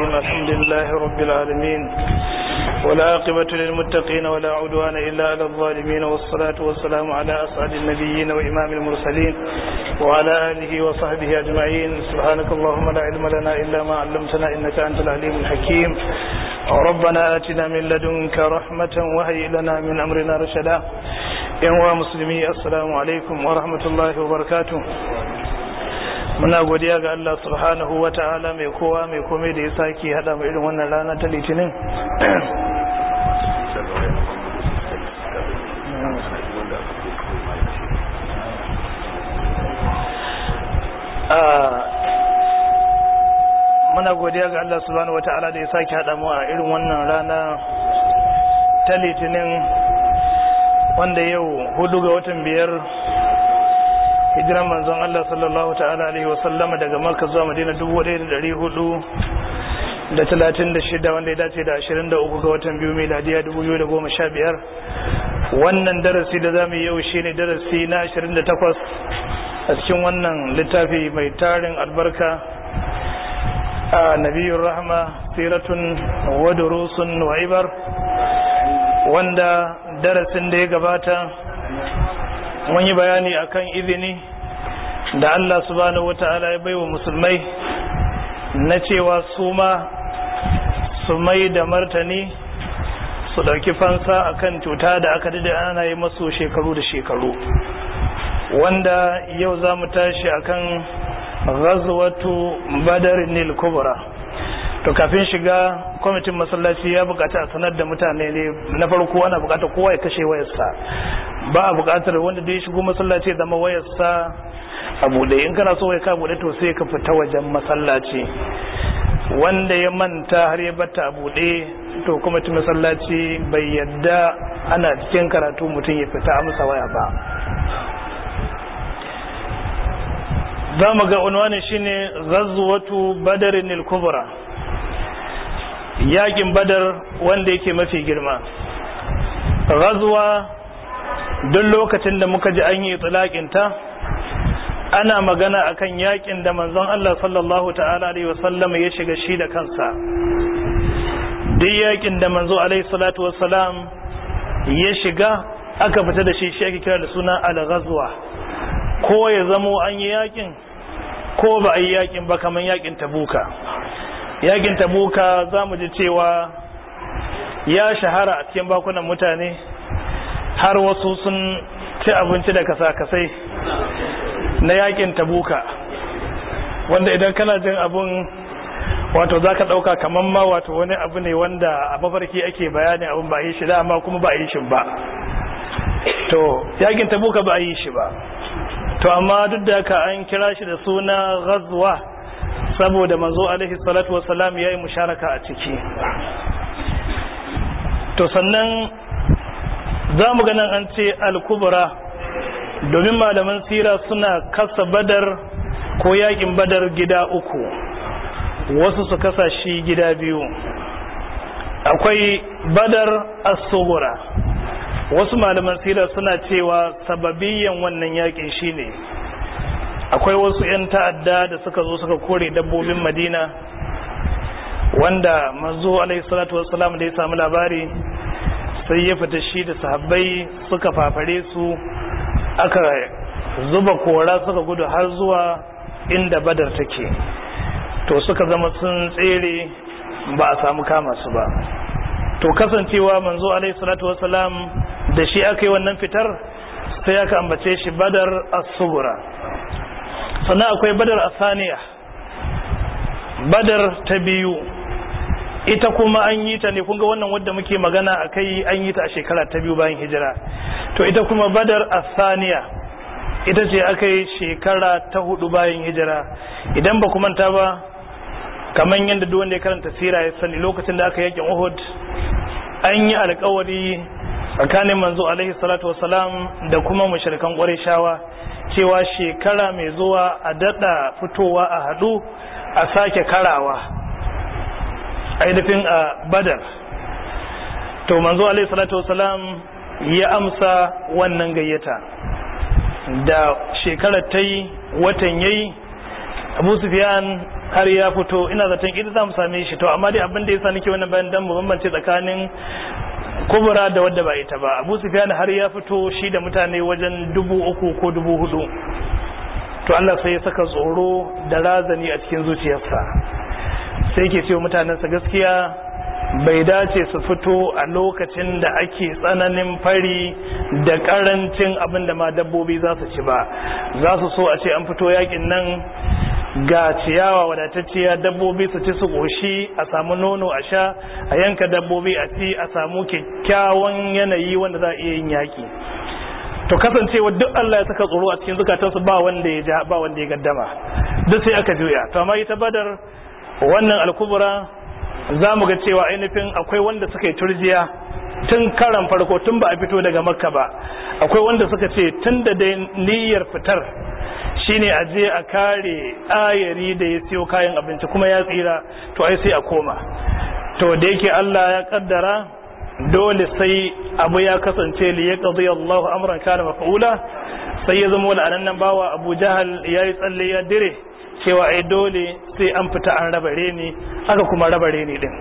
الرحيم الحمد لله رب العالمين والعاقبة للمتقين ولا عدوان إلا على الظالمين والصلاة والسلام على أسعد النبيين وإمام المرسلين وعلى آله وصحبه أجمعين سبحانك اللهم لا علم لنا إلا ما علمتنا إنك أنت العليم الحكيم ربنا آتنا من لدنك رحمة وهيئ لنا من أمرنا رشدا يا مسلمي السلام عليكم ورحمة الله وبركاته. muna godiya ga Allah subhanahu wa ta'ala mai kowa mai komai da ya saki hada mu irin wannan rana ta litinin muna godiya ga Allah subhanahu wa ta'ala da ya saki hada mu a irin wannan rana ta litinin wanda yau 4 ga watan 5 hijiran manzon Allah sallallahu ta'ala alaihi wasallama daga Makka zuwa Madina 1436 wanda ya dace da 23 ga watan 2 miladiya 2015. wannan darasi da zamu yi yau shine darasi na 28 a cikin wannan littafi mai tarin albarka a nabiyur rahma siratun wa durusun wa ibar, wanda darasin da ya gabata mun yi bayani akan izini da Allah subhanahu wata'ala ya baiwa musulmai na cewa su ma su mai da martani su dauki fansa akan cuta da aka dade ana yi masu shekaru da shekaru, wanda yau za mu tashi akan ghazwatu badr kubra. to kafin shiga kwamitin masallaci ya bukata a sanar da mutane ne, na farko ana bukata kowa ya kashe wayarsa, ba a bukatar wanda da ya shigo masallaci ya zama wayarsa a bude. in kana so ya ka bude to sai ka fita wajen masallaci, wanda ya manta har ya bata a bude to kwamitin masallaci bai yadda ana cikin karatu mutum ya fita amsa waya ba. za mu ga unwani shine ghazwatu badr kubra, yakin badar wanda yake mafi girma. ghazwa duk lokacin da muka ji an yi itlaqin ta ana magana akan yakin da manzon Allah sallallahu ta'ala alaihi wasallam ya shiga shi da kansa. duk yakin da manzo alaihi salatu wassalam ya shiga aka fita da shi ake kira da suna al-ghazwa, ko ya zamo an yi yakin ko ba a yi yakin ba, kaman yakin tabuka. yakin tabuka za mu ji cewa ya shahara a cikin bakunan mutane, har wasu sun ci abinci da kasa-kasai na yakin tabuka, wanda idan kana jin abun wato za ka ɗauka kamar ma wato wani abu ne wanda a mafarki ake bayanin abun ba a yi shi da, amma kuma ba a yi shi ba. to yakin tabuka ba a yi shi ba, to amma duk da haka an kira shi da suna ghazwa saboda manzo alaihi salatu wassalam ya yi musharaka a ciki. to sannan za mu ganin an ce al-kubra domin malaman sira suna kasa badar ko yakin badar gida uku, wasu su kasa shi gida biyu. akwai badar as-sughra, wasu malaman sira suna cewa sababiyyan wannan yakin shine akwai wasu 'yan ta'adda da suka zo suka kore dabbobin Madina, wanda manzo alaihi salatu wassalam da ya samu labari sai ya fita shi da sahabbai suka fafare su, aka zuba kora suka gudu har zuwa inda badar take. to suka zama sun tsere ba a samu kama su ba. to kasancewa manzo alaihi salatu wassalam da shi aka yi wannan fitar sai aka ambace shi badar as-sughra. sannan akwai badar asaniya, badar ta biyu, ita kuma an yi ta ne, kunga wannan wadda muke magana a kai an yi ta a shekara ta biyu bayan hijira. to ita kuma badar asaniya ita ce aka yi shekara ta 4 bayan hijira. idan ba ku manta ba, kamar yadda duk wanda ya karanta sira ya sani, lokacin da aka yakin Uhud an yi alkawari tsakanin manzo alaihi salatu wasalam da kuma mushrikan Qurayshawa cewa shekara mai zuwa a dada fitowa a hadu a sake karawa aidafin a badar. to manzo alaihi salatu wasalam ya amsa wannan gayyata da shekarar ta yi watan yayi Abu Sufyan har ya fito, ina zaton idan za mu same shi. To amma dai abin da yasa nake wannan bayan dan mu bambance tsakanin kubra da wadda ba ita ba. Abu Sufyan har ya fito shi da mutane wajen 3,000 ko 4,000. to Allah sai ya saka tsoro da razani a cikin zuciyarsa, sai yake cewa mutanensa gaskiya bai dace su fito a lokacin da ake tsananin fari da karancin abin da ma dabbobi za su ci ba. Za su so a ce an fito yakin nan ga ciyawa wadatacciya, dabbobi su ci su koshi, a samu nono a sha, a yanka dabbobi a ci, a samu kyakkyawan yanayi wanda za a iya yin yaki. To kasancewa duk Allah ya saka tsoro a cikin zukatansu, ba wanda ya ja, ba wanda ya gaddama, duk sai aka juya. To amma ita Badar wannan al-Kubra za mu ga cewa ainihin akwai wanda suka yi turjiya tun karan farko, tun ba a fito daga Makka ba. Akwai wanda suka ce tun da dai niyyar fitar shine a je a kare ayari da ya siyo kayan abinci kuma ya tsira, to ai sai a koma. To da yake Allah ya kaddara dole sai abu ya kasance li yaqdi Allahu amran kana maf'ula, sai ya zama la'annan bawa Abu Jahal yayi tsalle ya dire cewa ai dole sai an fita an raba reni, aka kuma raba reni din.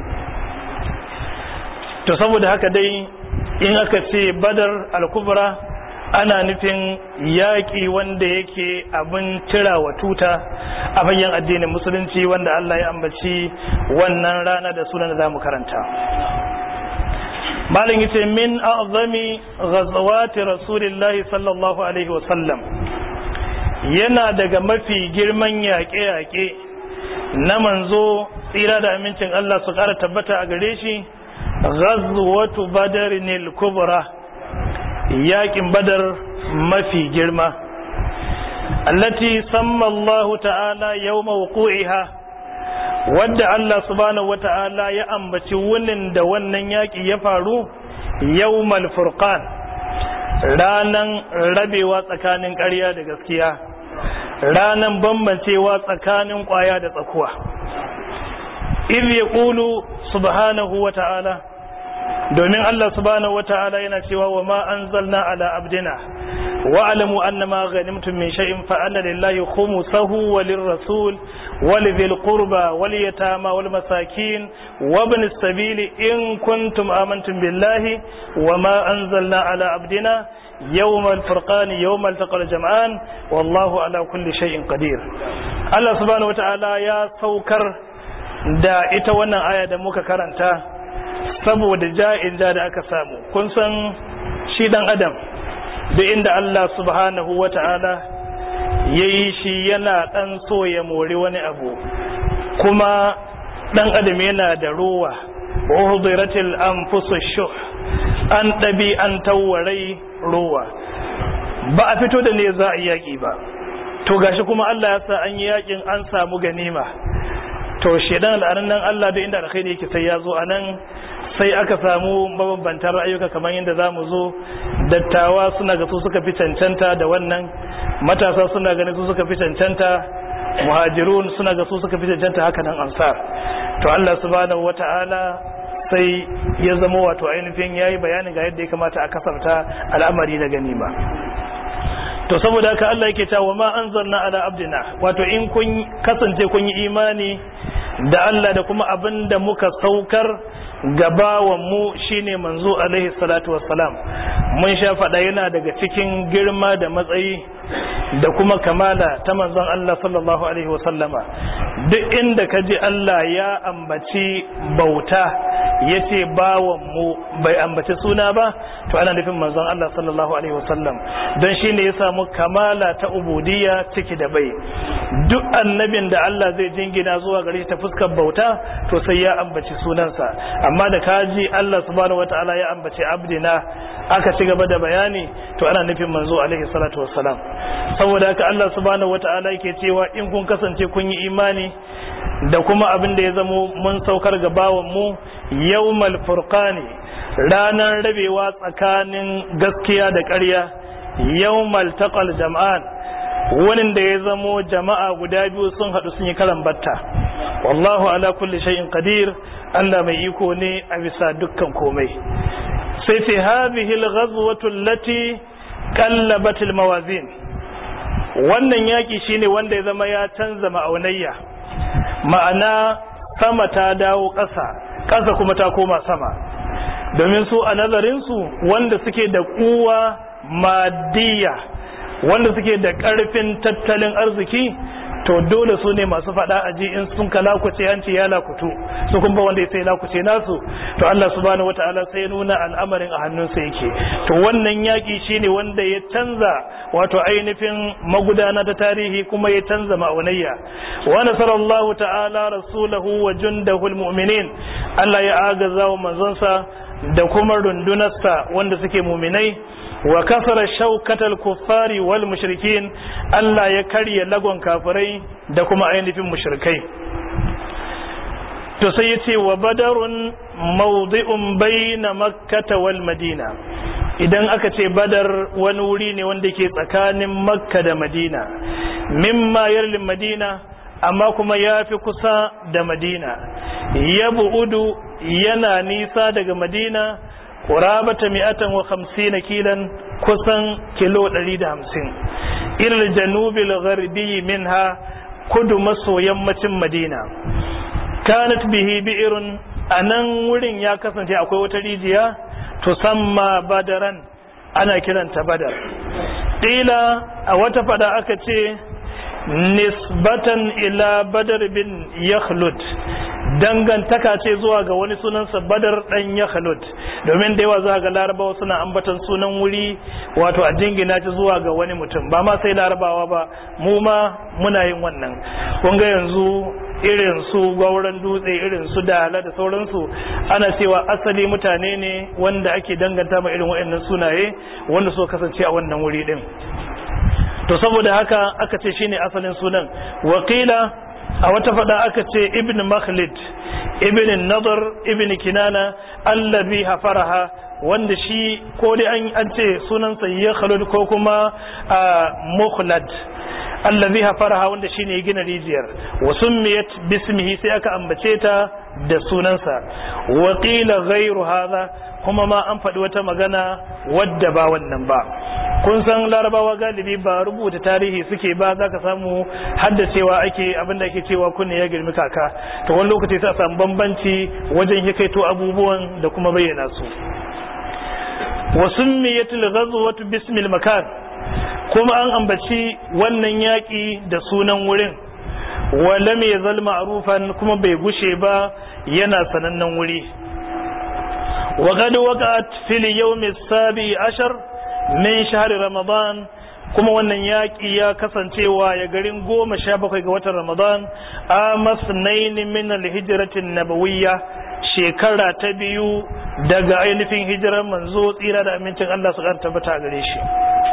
To saboda haka dai in aka ce Badar al-Kubra ana nufin yaƙi wanda yake abin tirawa tuta a fagen addinin musulunci, wanda Allah ya ambaci wannan rana da sunan da zamu karanta. Malin yace min a'zami ghazawati rasulillahi sallallahu alaihi wa sallam, yana daga mafi girman yaƙe-yaƙe na manzo tsira da amincin Allah su ƙara tabbata a gare shi, ghazwatu badarin al-kubra, yaƙin Badar mafi girma, allati samma Allah ta'ala yawma wuqu'iha, wadda Allah subhanahu wata'ala ya ambaci wunin da wannan yaƙi ya faru, yawmal furqan, ranan rabewa tsakanin ƙarya da gaskiya, ranan bambancewa tsakanin ƙwaya da tsakuwa. idh yaqulu subhanahu wata'ala, domin Allah subhanahu wata'ala yana cewa wa ma anzalna ala abdina wa alamu annama ghanimtum min shay'in fa anna lillahi khumsahu wa lirrasul wa lidhil qurba wal yatama wal masakin wa ibn as-sabil in kuntum amantum billahi wa ma anzalna ala abdina yawm al-furqan yawm al-taqal jam'an wallahu ala kulli shay'in qadir. Allah subhanahu wata'ala ya saukar da ita wannan aya da muka karanta saboda ja'in da aka samu. Kun san shi dan adam da inda Allah subhanahu wata'ala yayi shi yana dan so ya mori wani abu, kuma dan adam yana da ruwa, uhdiratil anfusush shuh, an dabi an tawarai ruwa, ba a fito da ne za a yaki ba. To gashi kuma Allah ya sa an yi yakin, an samu ganima. To shedan al'anan Allah da inda alkhairi yake sai ya zo anan, sai aka samu mabambantan ra'ayuka kamar yadda za mu zo. Dattawa suna ga su suka fi cancanta da wannan, matasa suna ganin su suka fi cancanta, muhajirun suna ga su suka fi cancanta, haka nan ansar. To Allah subhanahu wata'ala sai ya zama wato ainihin yayi bayanin ga yadda ya kamata a kasarta al'amari na ganima. To saboda haka Allah yake cewa ma anzalna ala abdina, wato in kun kasance kun yi imani da Allah da kuma abin da muka saukar gabawan mu shine manzo alaihi salatu wassalam. Mun sha faɗa yana daga cikin girma da matsayi da kuma kamala ta manzon Allah sallallahu alaihi wasallama. Duk inda ka ji Allah ya ambaci bauta yace bawan mu bai ambaci suna ba, to ana nufin manzon Allah sallallahu alaihi wasallam, don shine ya samu kamala ta ubudiyya ciki da bai. Duk annabin da Allah zai jingina zuwa gare shi ta fuskar bauta, to sai ya ambaci sunansa. Amma da kaji Allah subhanahu wataala ya ambaci abdina, aka ci gaba da bayani, to ana nufin manzo alaihi salatu wassalam. Saboda haka Allah subhanahu wataala yake cewa in kun kasance kun yi imani da kuma abin da ya zamo mun saukar ga bawan mu yawmal furqani, ranar rabewa tsakanin gaskiya da ƙarya, yawmal taqal jam'an, wani da ya zamo jama'a guda biyu sun haɗu sun yi karan batta. Wallahu ala kulli shay'in qadir, Allah mai iko ne a bisa dukkan komai. Sai ce hadhihi al-ghazwatu allati qallabat al-mawazin, wannan yaki shine wanda ya zama ya canza ma'aunayya. ma'ana sama ta dawo ƙasa kuma ta koma sama, domin su a nazarinsu wanda suke da kuwa madiyya, wanda suke da ƙarfin tattalin arziki, to dole su ne masu faɗa aji in sun ka lakuce hanci ya lakutu, su kuma wanda ya sai lakuce nasu, to Allah subhanahu wataala sai nuna al'amarin a hannunsa yake. To wannan yaƙi shine wanda ya canza wato ainihin magudana ta tarihi kuma ya canza ma'aunayya. Wa nasarallahu ta'ala rasulahu wa jundahu almu'minin, Allah ya agaza wa manzonsa da kuma rundunarsa wanda suke muminai. Wa kasara shaukatal kuffari wal mushrikin, Allah ya karya lagon kafirai da kuma ainihin mushrikai. To sai yace wa badarun mawdi'un bayna makkah wal madina, idan aka ce badar wani wuri ne wanda ke tsakanin makka da madina, mimma yarlin madina amma kuma ya fi kusa da madina, ya bu'udu yana nisa daga madina qurabata 150 kilan, kusan kilo 150, ilal janubil gharbi minha, kudu maso yammacin madina. Kanat bihi bi'irun, anan wurin ya kasance akwai wata rijiya tusamma badaran, ana kiranta badar. Qila a wata fada aka ce nisbatan ila badar bin yakhlud, dangantaka ce zuwa ga wani sunansa badar dan yakhlud, domin da yawa za ga larabawa suna ambatan sunan wuri wato a jingina ta zuwa ga wani mutum, ba ma sai larabawa ba, mu ma muna yin wannan. kun ga yanzu irin su gauran dutse, irin su dala da sauransu, ana cewa asali mutane ne wanda ake danganta ma irin waɗannan sunaye wanda suka kasance a wannan wuri din. To saboda haka aka ce shine asalin sunan. Wakila a wata fada aka ce ibn makhlid ibn nadar ibn kinana allazi hafaraha, wanda shi ko dai an ce sunansa ya khalud ko kuma mukhlad, allazi hafaraha wanda shine ya gina rijiyar. Wa summiyat bismihi, sai aka ambace ta da sunansa. Wa qila ghayru hadha, kuma ma an faɗi wata magana wadda ba wannan ba. Kun san larabawa galibi ba rubuta tarihi suke ba, za ka samu haddacewa ake, abinda ake cewa kunne ya girmi kaka, to wani lokaci sai a samu bambanci wajen hikaito abubuwan da kuma bayyana su. Wa summiyatul ghazwatu bismil makan, kuma an ambaci wannan yaki da sunan wurin. Wa lam yazal ma'rufan, kuma bai gushe ba yana sanannen wuri. Wa qad waqa'at fil yawmi as-sabi ashar min shahri ramadan, kuma wannan yaƙi ya kasancewa ya garin 17 ga watan ramadan a masnaini min al-hijratin nabawiyya, shekara ta biyu daga ainihin hijirar manzo tsira da amincin Allah su ƙara tabbata a gare shi.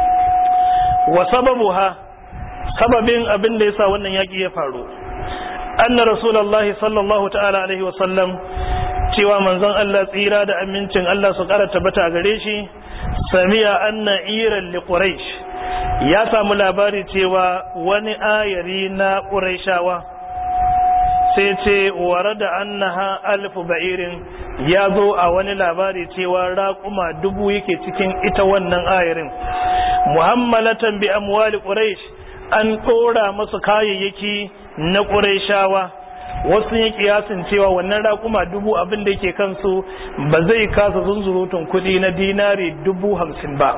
Wa sababuha, sababin abin da yasa wannan yaƙi ya faru, anna rasulullahi sallallahu ta'ala alaihi wa sallam, cewa manzon Allah tsira da amincin Allah su ƙara tabbata a gare shi, samiya anna iran li quraish, ya samu labari cewa wani ayari na quraishawa, sai ce warada annaha alfu ba'irin, ya zo a wani labari cewa raƙuma 1000 yake cikin ita wannan ayarin, muhammalatan bi amwali quraish, an ɗora masu kayayyaki na quraishawa. Wasu yi kiyasin cewa wannan raƙuma 1000 abin da yake kansu ba zai kasa zunzurutun kuɗi na dinari 50,000 ba.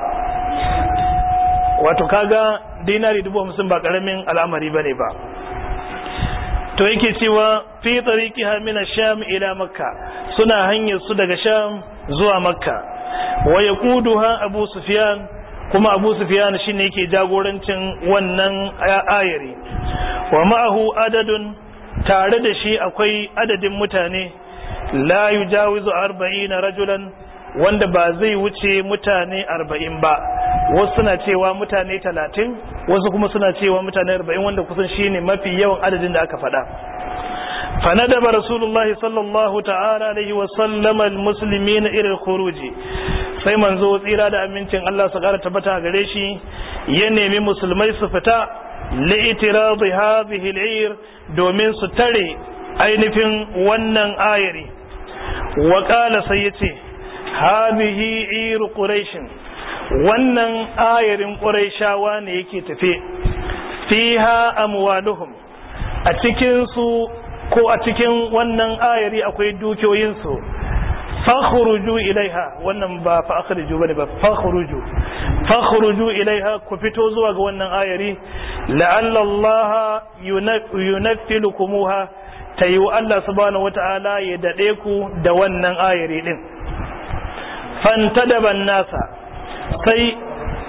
Wato kaga dinari 50,000 ba ƙaramin al'amari bane ba. To yake cewa fi tariqiha min ash-sham ila makka, suna hanyar su daga sham zuwa makka. Wa yaquduha abu sufyan, kuma abu sufyan shine yake jagorancin wannan ayari. Wa ma'ahu adadun, tare da shi akwai adadin mutane la yujawizu 40 rajulan, wanda ba zai wuce mutane 40 ba. Wasu suna cewa mutane 30, wasu kuma suna cewa mutane 40, wanda kusan shine mafi yawan adadin da aka faɗa. fanadaba rasulullahi sallallahu ta'ala alaihi wa sallam almuslimina ila alkhuruji, sai manzo tsira da amincin Allah su ƙara tabbata gare shi ya nemi musulmai su fita li'itiradi hadhihi al'ir, domin su tare ainihin wannan ayari. Wa qala sai yace hadhihi ir quraish, wannan ayarin quraishawa ne yake tafe, fiha amwaluhum, a cikin su ko a cikin wannan ayari akwai dukiyoyinsu fakhruju ilaiha, wannan ba fa akhriju bane ba, fakhruju ilaiha, ku fito zuwa ga wannan ayari, la'alla Allah yunafilukumuha, tayu Allah subhanahu wata'ala ya dade ku da wannan ayari din. Fantadaban nasa, sai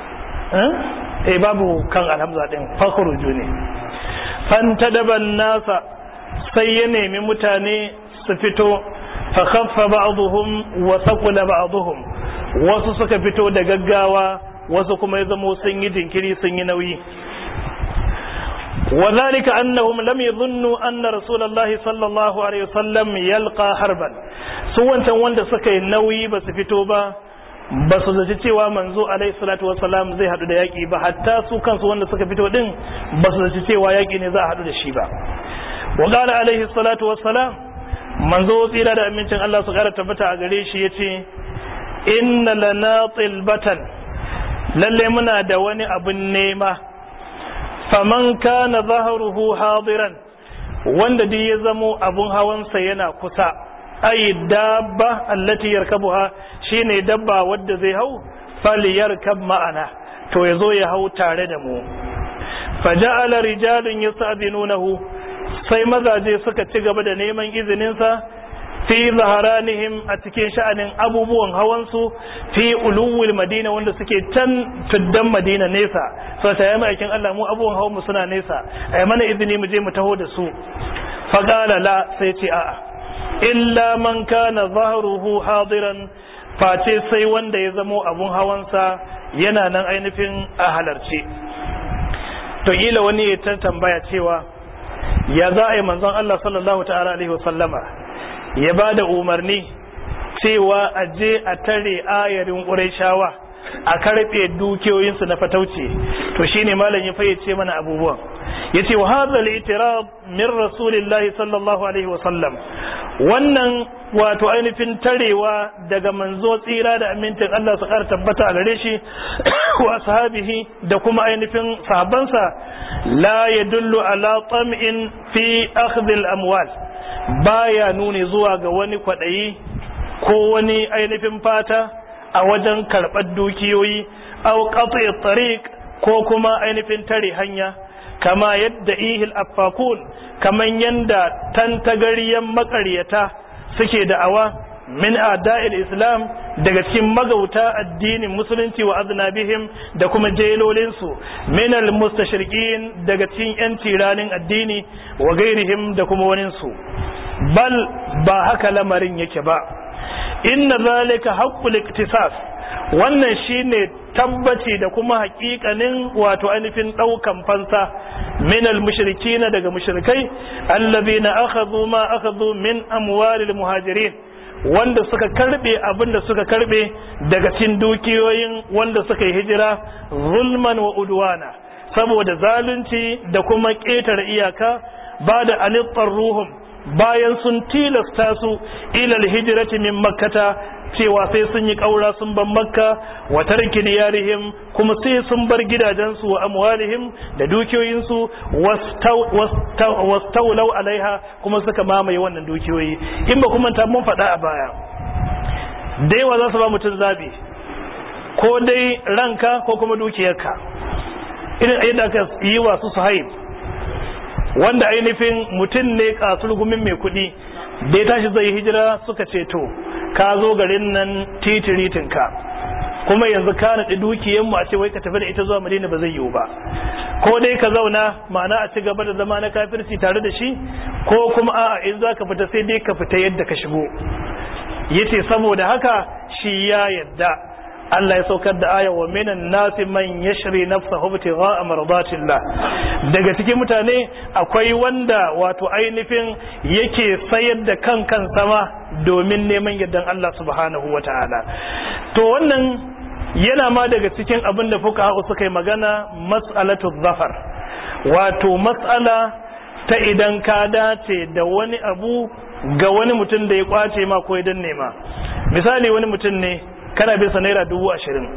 babu kan alhamza din, fakhruju ne. Fantadaban nasa, sai ya nemi mutane su fito, fa khaffa ba'dhum wa thaqula ba'dhum, wasu suka fito da gaggawa, wasu kuma ya zamo sun yi jinkiri, sun yi nauyi. wa dhalika annahum lam yadhunnu anna rasulullahi sallallahu alaihi wasallam yalqa harban, su wancan wanda suka yi nauyi ba su fito ba su zaci cewa manzo alaihi salatu wassalam zai hadu da yaki ba, hatta su kansu wanda suka fito din ba su zaci cewa yaki ne za a hadu da shi ba. wa qala alaihi salatu wassalam, manzo tsira da amincin Allah su kara tabbata a gare shi yace inna lana tilbatan, lalle muna da wani abun nema, faman kana zahruhu hadiran, wanda duk ya zamo abun hawansa yana kusa, ay dabba allati yarkabuha, shine dabba wadda zai hau, falyarkab ma'ana, to yazo ya hau tare da mu. faja'ala rijalun yasta'dinunahu, sai mazaje suka ci gaba da neman izininsa, fi zaharanihim, a cikin sha'anin abubuwan hawansu, fi uluwil madina, wanda suke can tuddan madina nesa, so ta yi aikin Allah mu abubuwan hawan mu suna nesa, ai mana izini mu je mu taho da su. faqala la, sai ce a'a, illa man kana zahruhu hadiran, face sai wanda ya zamo abun hawansa yana nan ainihin a halarce. to ila wani ya tambaya cewa ya za a yi manzon Allah sallallahu ta'ala alaihi wasallama ya ba da umarni cewa a je a tare ayarin Qurayshawa a karfe dukiyoyinsu na fatauci. to shine malam ya fayyace mana abubuwan, yace wa hadha al-i'tirad min rasulillahi sallallahu alaihi wasallam, wannan wato ainihin tarewa daga manzo tsira da amincin Allah su ƙara tabbata a gare shi wa ashabihi da kuma ainihin sahabbansa, la yadullu ala tam'in fi akhdh al-amwal, baya nuni zuwa ga wani kwadayi ko wani ainihin fata a wajen karɓar dukiyoyi, aw qat'i tariq, ko kuma ainihin tare hanya, kama yadda ihil affakun, kaman yanda tantagariyan makaryata suke da'awa min a'da'il islam, daga cikin magauta addinin musulunci wa aznabihim, da kuma jelolinsu, min al-mustashriqin, daga cikin yan tiranin addini, wa gairihim, da kuma waninsu. bal ba haka lamarin yake ba, inna zalika haqqul iktisas, wannan shine tabbaci da kuma hakikanin wato ainihin daukan fansa min al-mushrikin, daga mushrikai, allazina akhadhu ma akhadhu min amwalil muhajirin, wanda suka karbe abinda suka karbe daga cikin dukiyoyin wanda suka yi hijira, zulman wa udwana, saboda zalunci da kuma ƙetare iyaka, ba da ruhum, bayan sun tilasta su ilal hijrati min makkata, cewa sai sun yi kaura sun ban makka, wa tarki diyarihim, kuma sai sun bar gidajensu wa amwalihim da dukiyoyinsu, wastawlaw alaiha, kuma suka mamaye wannan dukiyoyi. in ba kuma ta mun faɗa a baya, da yawa za su ba mutum zabi, ko dai ranka ko kuma dukiyarka, irin yadda aka yi wa su Suhaib, wanda ainihin mutum ne kasulgumin mai kuɗi, da ya tashi zai hijira suka ce to ka zo garin nan titiritinka, kuma yanzu ka naɗi dukiyanmu a ce wai ka tafi da ita zuwa Madina ba zai yiwu ba, ko dai ka zauna ma'ana a ci gaba da zama na kafirci tare da shi, ko kuma a'a in za ka fita sai dai ka fita yadda ka shigo. yace saboda haka shi ya yadda. Allah ya saukar da aya wa minan nasi man yashri nafsahu ibtigha'a mardatillah, daga cikin mutane akwai wanda wato ainihin yake sayar da kan sama domin neman yardan Allah subhanahu wataala. To wannan yana ma daga cikin abin da fuqaha suka yi magana, mas'alatu dhafar, wato mas'ala ta idan ka dace da wani abu ga wani mutum da ya kwace ma ko idan nema. Misali wani mutum ne kana bin sa naira 20,000,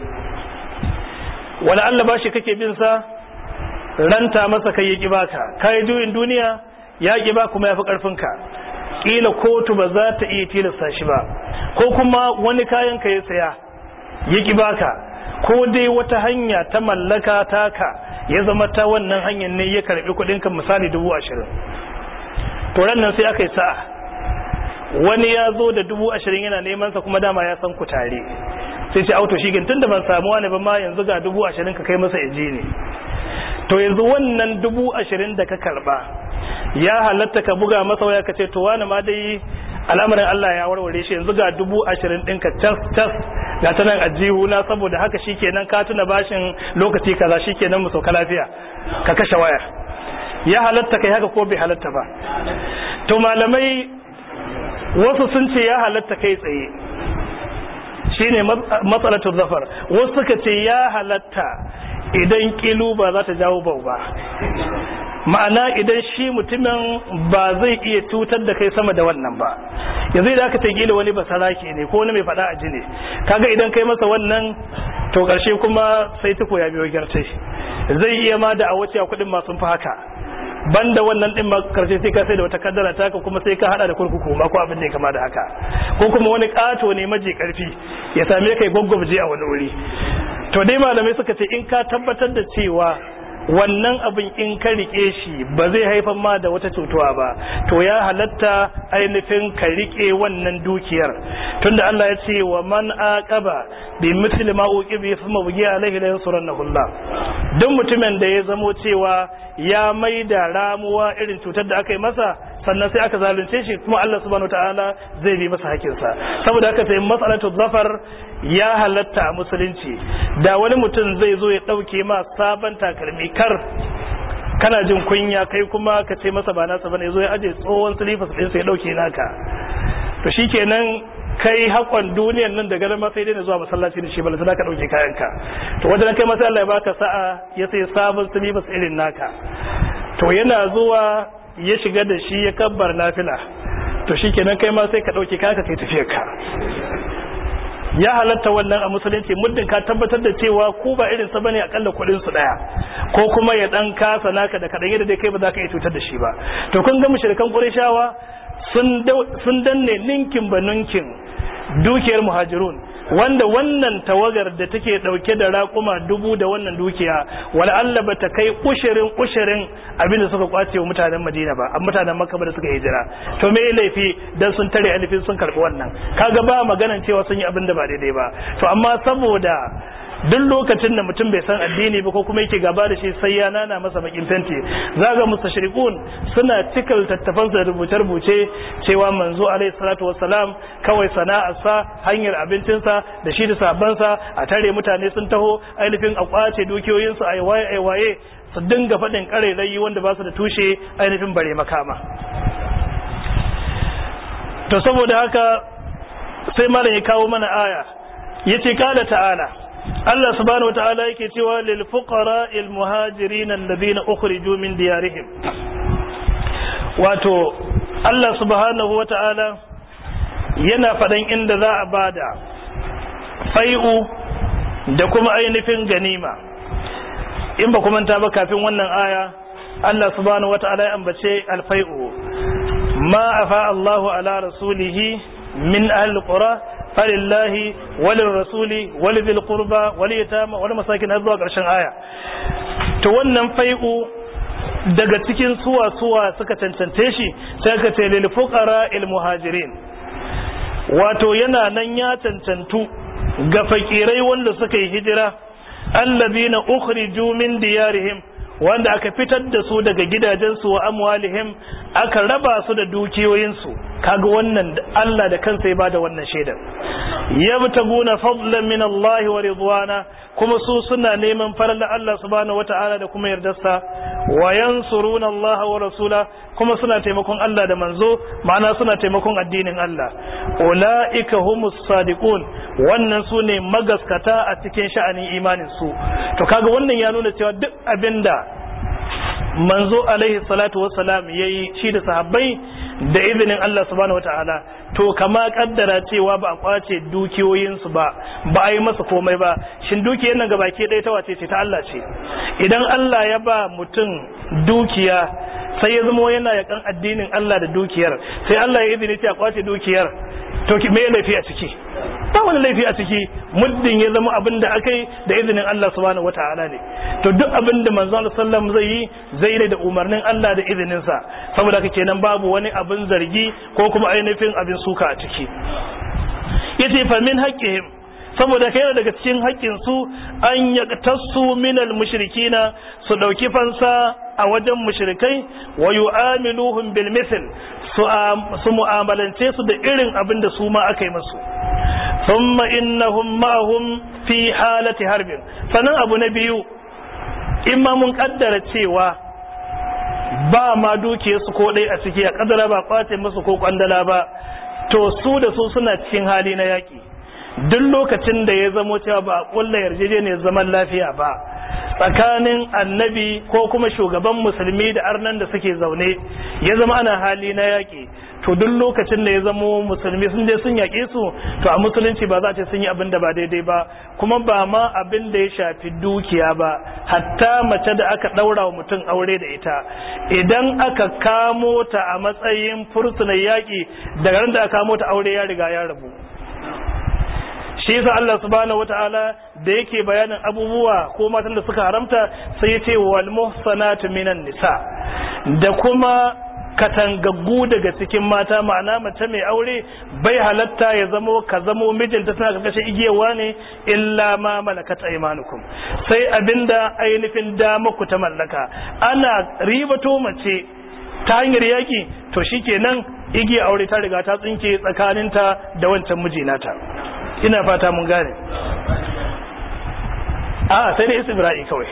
wala Allah bashi kake bin sa, ranta masa kai yaki baka, kai juyin duniya ya ki ba kuma ya fi karfinka, kila kotu ba za ta iya tilasta shi ba, ko kuma wani kayan ka ya saya ya ki baka, ko dai wata hanya ta mallaka taka ya zama ta wannan hanyar ne ya karbi kudin ka misali 20,000. to ran nan sai aka yi sa'a wani ya zo da 20,000 yana neman sa kuma dama ya san ku tare, sai ce auto shigin tunda ban samu wani ba ma yanzu ga 20,000 ka kai masa yaje ne. to yanzu wannan 20,000 da ka karba ya halatta ka buga masa waya ka ce to wani ma dai al'amarin Allah ya warware shi, yanzu ga 20,000 ɗinka tas ga ta nan ajihu na, saboda haka shikenan ka tuna bashin lokaci kaza shikenan mu sauka lafiya, ka kashe waya. ya halatta kai haka ko bai halatta ba? to malamai wasu sun ce ya halatta kai tsaye, shine matsalatul zafar. wasu suka ce ya halatta idan kilu ba za ta jawo bau ba, ma'ana idan shi mutumin ba zai iya cutar da kai sama da wannan ba. yanzu idan aka ce gila wani basaraki ne ko wani mai fada a jini, kaga idan kai masa wannan to karshe kuma sai tuko ya biyo gyartai, zai iya ma da a wuce a kudin masu fi haka, banda wannan din ma karshe sai ka sai da wata kaddara taka kuma sai ka hada da kurkuku ma ko abin da ya kama da haka, ko kuma wani kato ne maji karfi ya same kai gwaggwabje a wani wuri. to dai malamai suka ce in ka tabbatar da cewa wannan abin in ka rike shi ba zai haifar ma da wata cutuwa ba, to ya halatta ainihin ka rike wannan dukiyar, tunda Allah ya ce wa man aqaba bi mithli ma uqibi thumma bugi alaihi la yansurannahu Allah. duk mutumin da ya zamo cewa ya maida ramuwa irin cutar da aka yi masa sannan sai aka zalunce shi, kuma Allah subhanahu wataala zai bi masa hakinsa. saboda haka sai mas'alatu zafar ya halatta a musulunci. da wani mutum zai zo ya dauke ma sabon takalmi kar kana jin kunya kai kuma ka ce masa ba nasa bane, zo ya aje tsohon silifas din sai ya dauke naka, to shikenan kai hakon duniyar nan daga nan sai dai na zuwa masallaci da shi bala sai ka dauke kayanka. to wajen kai masa Allah ya baka sa'a ya sai sabon silifas irin naka, to yana zuwa ya shiga da shi ya kabbar nafila, to shikenan kai ma sai ka dauke kayanka kai tafiyar ka. ya halatta wannan a musulunci muddin ka tabbatar da cewa ku ba irin sa bane, akalla kudin su daya, ko kuma ya dan kasa naka da kadan yadda dai kai ba za ka iya cutar da shi ba. to kun ga mushrikan Qurayshawa sun danne ninkin ba ninkin dukiyar muhajirun, wanda wannan tawagar da take dauke da raƙuma 1000 da wannan dukiya wala Allah bata kai ushirin abinda suka kwace wa mutanen Madina ba, amma mutanen Makka ba da suka hijira. to me laifi dan sun tare alifin sun karbi wannan, kaga ba maganan cewa sun yi abin da ba daidai ba. to amma saboda duk lokacin da mutum bai san addini ba ko kuma yake gaba da shi sai ya nana masa bakin fenti, zaga mustashriqun suna cikal tattafan da rubuce-rubuce cewa manzo alaihi salatu wassalam kawai sana'arsa hanyar abincinsa da shi da sabansa a tare mutane sun taho ainihin a kwace dukiyoyinsu a waye su dinga faɗin ƙarairayi wanda ba su da tushe ainihin bare makama. to saboda haka sai malam ya kawo mana aya yace kala ta'ala, Allah subhanahu wata'ala yake cewa lil fuqara al muhajirin alladhina ukhriju min diyarihim. wato Allah subhanahu wata'ala yana fadan inda za a bada fai'u da kuma ainihin ganima. in ba kuma ta ba kafin wannan aya Allah subhanahu wata'ala ya ambace al fai'u ma afa Allahu ala rasulihi min ahli qura falillahi walil rasuli walil qurba wal yatama wal masakin har zuwa ƙarshen aya. to wannan fai'u daga cikin suwa suka cancance shi sai ka ce lil fuqara al muhajirin, wato yana nan ya cancantu ga fakirai wanda suka yi hijira allazina ukhriju min diyarihim, wanda aka fitar da su daga gidajensu wa amwalihim, aka raba su da dukiyoyinsu. kaga wannan Allah da kansa ya bada wannan shaidar, yabtaguna fadlan min Allah wa ridwana, kuma su suna neman faralla Allah subhanahu wata'ala da kuma yardarsa, wa yansuruna Allah wa rasula, kuma suna taimakon Allah da manzo, ma'ana suna taimakon addinin Allah. Ulaika humus sadiqun, wannan su ne magaskata a cikin sha'anin imanin su. to kaga wannan ya nuna cewa duk abinda manzo alaihi salatu wassalam yayi shi da sahabbai da izinin Allah subhanahu wataala, to kama kaddara cewa ba a kwace dukiyoyinsu ba a yi masa komai ba. shin dukiyar nan gabaki ɗaya ta wace ce? ta Allah ce. idan Allah ya ba mutum dukiya sai ya zama yana yakan addinin Allah da dukiyar, sai Allah ya izini a kwace dukiyar, to me laifi a ciki? Ba wani laifi a ciki, muddin ya zama abin da aka yi da izinin Allah subhanahu wata'ala ne. To duk abin da manzo Allah sallallahu zai yi da umarnin Allah da izinin sa, saboda haka kenan babu wani abin zargi ko kuma ainihin abin suka a ciki. Yace fa min haqqihim, saboda kai daga cikin haƙƙin su an yaqtasu minal mushrikina, su dauki fansa a wajen mushrikai, wa yu'amiluhum bil mithl, su mu'amalance su da irin abin da su ma aka yi musu. Thumma innahum ma'ahum fi halati harbin. Sannan abu na biyu, in ma mun kaddara cewa ba ma dukiyarsu ko dai a ciki, a kaddara ba kwace musu ko kwandala ba, to su da su suna cikin hali na yaki. Duk lokacin da ya zamo cewa ba a kulla yarjejeniyar zaman lafiya ba tsakanin annabi ko kuma shugaban musulmi da arnan da suke zaune, ya zama ana hali na yaƙi, to duk lokacin da ya zamo musulmi sun je sun yaƙe su, to a musulunci ba za ta sun yi abin da ba daidai ba, kuma ba ma abin da ya shafi dukiya ba, hatta mace da aka ɗaura wa mutum aure da ita, idan aka kamo ta a matsayin fursunan yaƙi, daga ran da aka kamo ta aure ya riga ya rabu. Shi yasa Allah subhanahu wataala da yake bayanin abubuwa ko matan da suka haramta, sai yace wal muhsanatu minan nisa, da kuma katangaggu daga cikin mata, ma'ana mace mai aure bai halatta ya zamo mijinta tana karkashin igiyawa ne, illa ma malakat aymanukum, sai abinda ainihin dama ku ta mallaka. Ana ribato mace ta hanyar yaki, to shikenan igiya aure ta riga ta tsinke tsakaninta da wancan mijinata. Ina fata mun gane. Sai dai istibra'i kawai.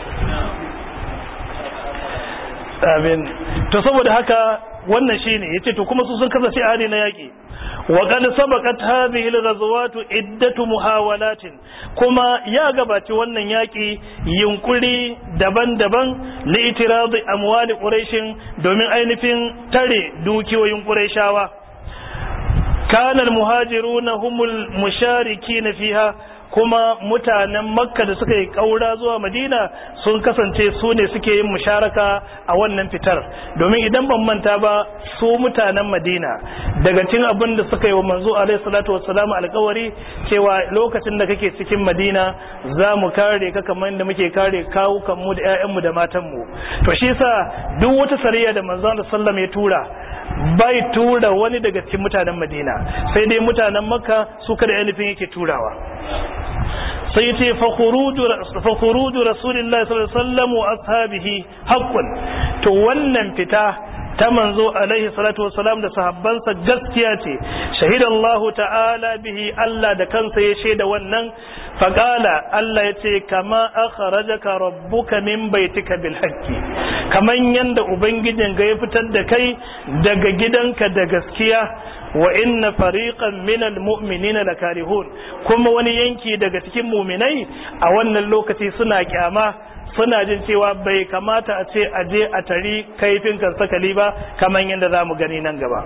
Amin. To saboda haka wannan shine yace to kuma su sun kasance a hali na yaki. Wa qad sabaqat hadhihi al-ghazawatu iddatu muhawalatin, kuma ya gabaci wannan yaki yunkuri daban-daban li itiradi amwali quraishin, domin ainihin tare dukiyoyin quraishawa. كان المهاجرون هم المشاركين فيها، kuma mutanen makka da suka yi kaura zuwa madina sun kasance su ne suke yin musharaka a wannan fitar, domin idan ban manta ba su mutanen madina daga cikin abin da suka yi wa manzo alaihi salatu wassalam alƙawari cewa lokacin da kake cikin madina za mu kare ka kamar da muke kare kawukan mu da ƴaƴanmu da matanmu. To shi yasa duk wata sariya da manzo sallallahu alaihi wasallam ya tura bai tura wani daga cikin mutanen madina, sai dai mutanen makka su kada ainihin yake turawa. sai yace fa khuruju rasulillahi sallallahu alaihi wasallam wa ashabihi haqqun, to wannan fita ta manzo alaihi salatu wasalam da sahabbansa gaskiya ce. Shahidallahu ta'ala bihi, Allah da kansa ya shaida wannan. Faqala, Allah yace kama akhrajaka rabbuka min baitika bil haqqi, kaman yanda ubangijin ga ya fitar da kai daga gidanka da gaskiya. Wa inna fariqan minal mu'minina lakarihun, kuma wani yanki daga cikin mu'minai a wannan lokaci suna kyama, suna jin cewa bai kamata a ce aje a tari kaifin kansakali ba, kamar yadda za mu gani nan gaba.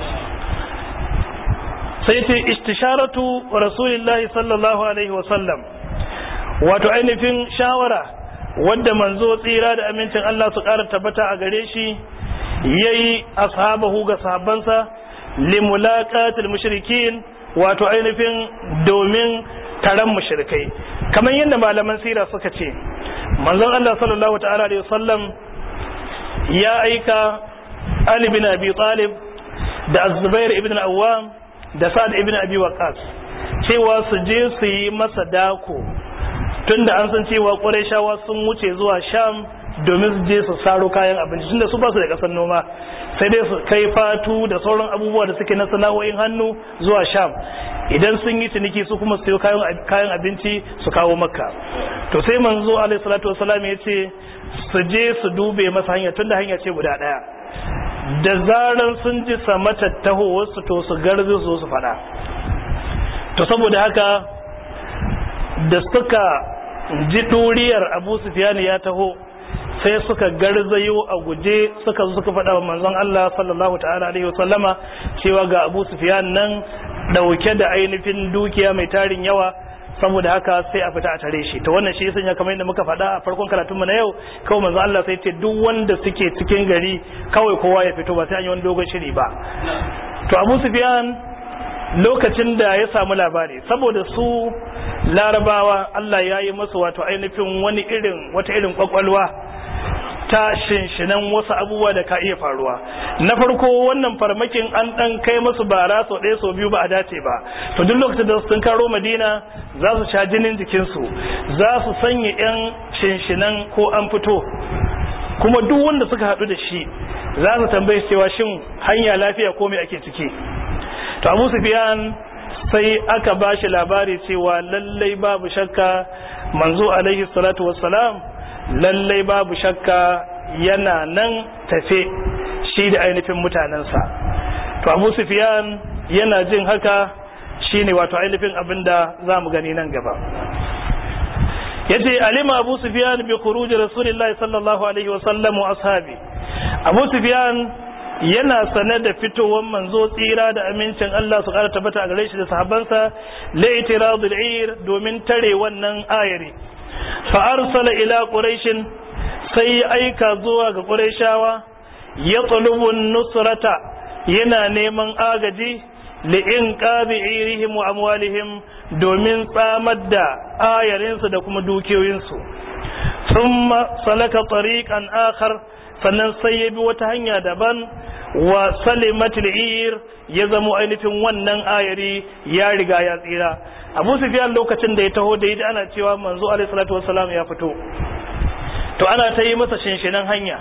Sai ce istisharatu rasulillahi sallallahu alaihi wasallam, wato ainihin shawara wadda manzo tsira da amincin Allah su ƙara tabbata a gare shi yayi ashabahu ga sahabbansa limulaqatil mushrikin, wato ainihin domin taron mushrikai. Kamar yadda malaman sira suka ce, manzon Allah sallallahu ta'ala alaihi wasallam ya aika Ali bin Abi Talib da Az-Zubair ibn al-Awwam da Sa'd ibn Abi Waqqas cewa su je su yi masa dako, tunda an san cewa Qurayshawa sun wuce zuwa Sham domin su je su saro kayan abinci, tunda su ba su da kasar noma, sai dai su kai fatu da sauran abubuwa da suke na sana'o'in hannu zuwa Sham. Idan sun yi ciniki su kuma su sayo kayan abinci su kawo Makka. To sai manzo alaihi salatu wasallam ya ce su je su dube masa hanya, tunda hanya ce guda daya, da zaran sun ji samatattaho wasu to su garzo su fada. To saboda haka da suka ji duriyar Abu Sufyan ya taho, sai suka garzayo a guje suka zo suka faɗa wa manzon Allah sallallahu ta'ala alaihi wasallama cewa ga Abu Sufyan nan dauke da ainihin dukiya mai tarin yawa, saboda haka sai a fita a tare shi to wannan shi yasan ya kamar yadda muka faɗa a farkon karatun mu na yau kawai manzo Allah sai ce duk wanda suke cikin gari kawai kowa ya fito ba sai an yi wani dogon shiri ba to Abu Sufyan lokacin da ya samu labari saboda su larabawa Allah ya yi masu wato ainihin wata irin kwakwalwa ta shinshinan wasu abubuwa da ka iya faruwa na farko wannan farmakin an dan kai masu bara sau ɗaya sau biyu ba a dace ba to duk lokacin da sun karo Madina za su sha jinin jikinsu za su sanya yan shinshinan ko an fito kuma duk wanda suka haɗu da shi za su tambaye cewa shin hanya lafiya ko me ake ciki to Abu Sufyan sai aka bashi labari cewa lallai babu shakka manzo alaihi salatu wassalam lallai babu shakka yana nan tafe shi da ainihin mutanensa to Abu Sufyan yana jin haka shine wato ainihin abinda zamu gani nan gaba yace alima Abu Sufyan bi khuruj Rasulullahi sallallahu alaihi wasallam wa ashabi Abu Sufyan yana sane da fitowar manzo tsira da amincin Allah su kara tabbata a gare shi da sahabbansa la itiradul ir domin tare wannan ayari fa arsala ila quraish sai aika zuwa ga quraishawa ya talubu nusrata yana neman agaji li inqabi irihim wa amwalihim domin tsamar da ayarinsu da kuma dukiyoyinsu thumma salaka tariqan akhar sannan sai ya bi wata hanya daban wa salimatul ir ya zama ainihin wannan ayari ya riga ya tsira Abu Sufyan lokacin da ya taho da yi ana cewa manzo alaihi salatu wassalam ya fito to ana ta yi masa shinshinan hanya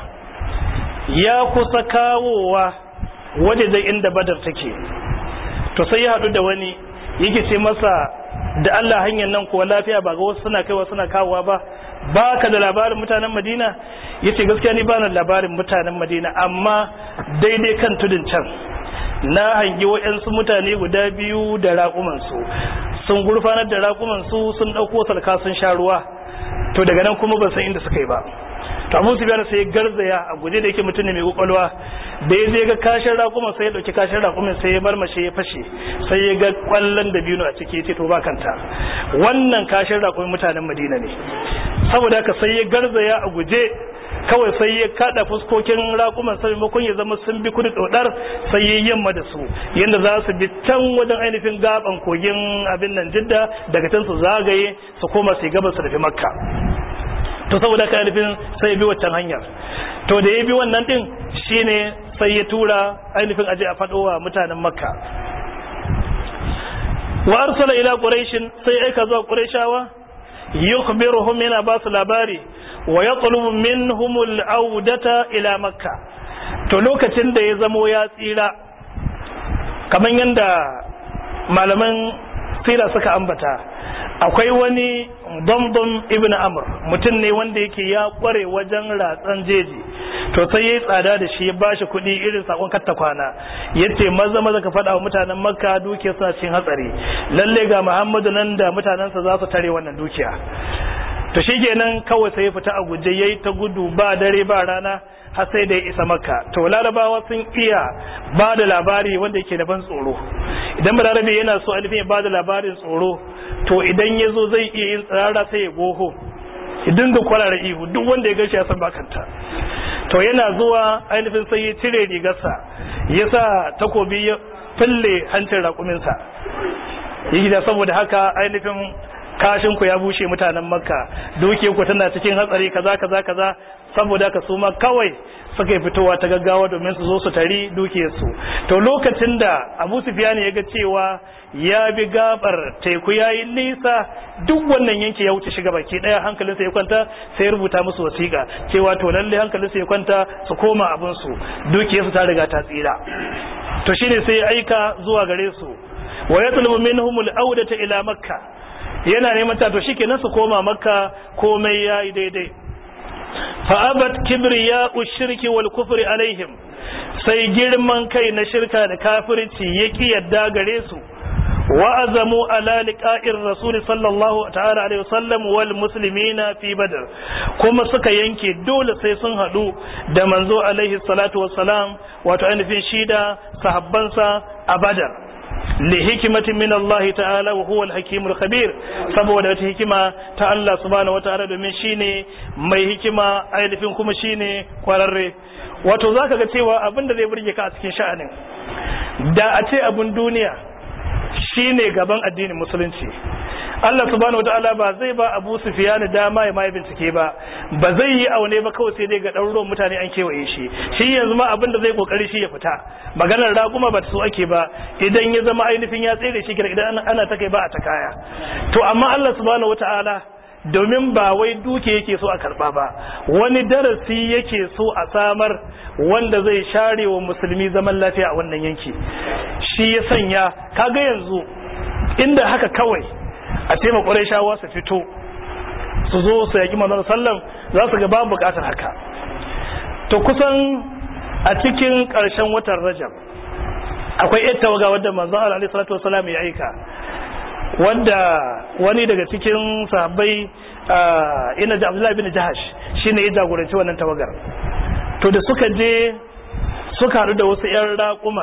ya kusa kawowa waje da inda Badar take to sai ya hadu da wani yake ce masa da Allah hanyar nan kuwa lafiya ba ga wasu suna kaiwa suna kawowa ba baka da labarin mutanen Madina yace gaskiya ni bana labarin mutanen Madina amma daidai kan tudun can na hangi wayansu mutane guda biyu da raƙuman su sun gurfanar da raƙuman su sun dauko salka sun sha ruwa to daga nan kuma ban san inda suka yi ba to Abu Sufyan sai garzaya a guje da yake mutum ne mai kokolwa da ya je ga kashin raƙuman sai ya dauki kashin raƙuman sai ya marmashe ya fashe sai ya ga kwallon da biyu a ciki yace to ba kanta wannan kashin raƙuman mutanen Madina ne saboda haka sai ya garzaya a guje kawai sai ya kada fuskokin raƙuman sai maimakon ya zama sun bi kudu dodar sai ya yamma da su yanda za su bi can wajen ainihin gaban kogin abin nan Jidda daga can su zagaye su koma su gaba su tafi Makka to saboda haka ainihin sai ya bi wancan hanyar to da ya bi wannan din shine sai ya tura ainihin aje a fadowa mutanen Makka wa arsala ila quraish sai aika zuwa qurayshawa yukhbiruhum yana ba su labari wa yatlubu minhum al-audata ila Makka to lokacin da ya zamo ya tsira kaman yanda malaman sira suka ambata akwai wani Damdam ibn Amr mutum ne wanda yake ya kware wajen ratsan jeji to sai yayi tsada da shi ya bashi kuɗi irin sakon katta kwana yace maza ka faɗa wa mutanen Makka dukiya suna cikin hatsari lalle ga Muhammadu nan da mutanansa za su tare wannan dukiya to shikenan kawai sai ya fita a guje yayi ta gudu ba dare ba rana har sai da ya isa Makka to larabawa sun iya ba da labari wanda yake da ban tsoro idan balarabe yana so alifin ya ba da labarin tsoro to idan ya zo zai iya yin tsirara sai ya goho idan da kwarara ihu duk wanda ya gashi ya san bakanta to yana zuwa ainihin sai ya cire rigarsa ya sa takobi ya fille hancin raƙuminsa yi gida saboda haka ainihin kashin ku ya bushe mutanen Makka duke ku tana cikin hatsari kaza saboda haka su ma kawai suka fitowa ta gaggawa domin su zo su tari dukiyarsu to lokacin da Abu Sufyan ya ga cewa ya bi gabar teku yayi nisa duk wannan yanki ya wuce shiga baki daya hankalinsa ya kwanta sai ya rubuta musu wasiƙa cewa to lalle hankalinsa ya kwanta su koma abin su dukiyarsu ta riga ta tsira to shine sai ya aika zuwa gare su wa yatlubu minhum al-audata ila Makka yana neman ta to shikenan su koma Makka komai yayi daidai fa abat kibriya ushirki wal kufri alaihim sai girman kai na shirka da kafirci yaki yadda gare su wa azamu ala liqa'ir rasul sallallahu ta'ala alaihi wasallam wal muslimina fi badr kuma suka yanke dole sai sun hadu da manzo alaihi salatu wassalam wato ainihin shida sahabbansa a badar li hikmatin min Allah ta'ala wa huwa al-hakimul khabir saboda wata hikima ta Allah subhanahu wataala domin shine mai hikima ainihin kuma shine kwararre. Wato zaka ga cewa abin da zai burge ka a cikin sha'anin da a ce abin duniya shine gaban addinin musulunci, Allah subhanahu wataala ba zai ba Abu Sufyan dama ya mai bincike ba zai yi aune ba kawai sai dai ga ɗaruruwan mutane an kewaye shi yanzu ma abin da zai kokari shi ya fita. Maganar raguma ba ta so ake ba, idan ya zama ainihin ya tsere shi idan ana ta kai ba a ta kaya. To amma Allah subhanahu wataala domin ba wai duke yake so a karba ba, wani darasi yake so a samar wanda zai share wa musulmi zaman lafiya a wannan yanki. Shi ya sanya kaga yanzu inda haka kawai a ce ma Qurayshawa su fito su zo su yaki manzon sallam za su ga babu bukatar haka. To kusan a cikin ƙarshen watan Rajab akwai ƴar tawaga wadda manzon Allah alaihi salatu wasallam ya aika, wanda wani daga cikin sahabbai ina da Abdullah bin Jahash shine ya jagoranci wannan tawagar. To da suka je suka haɗu da wasu ƴan raƙuma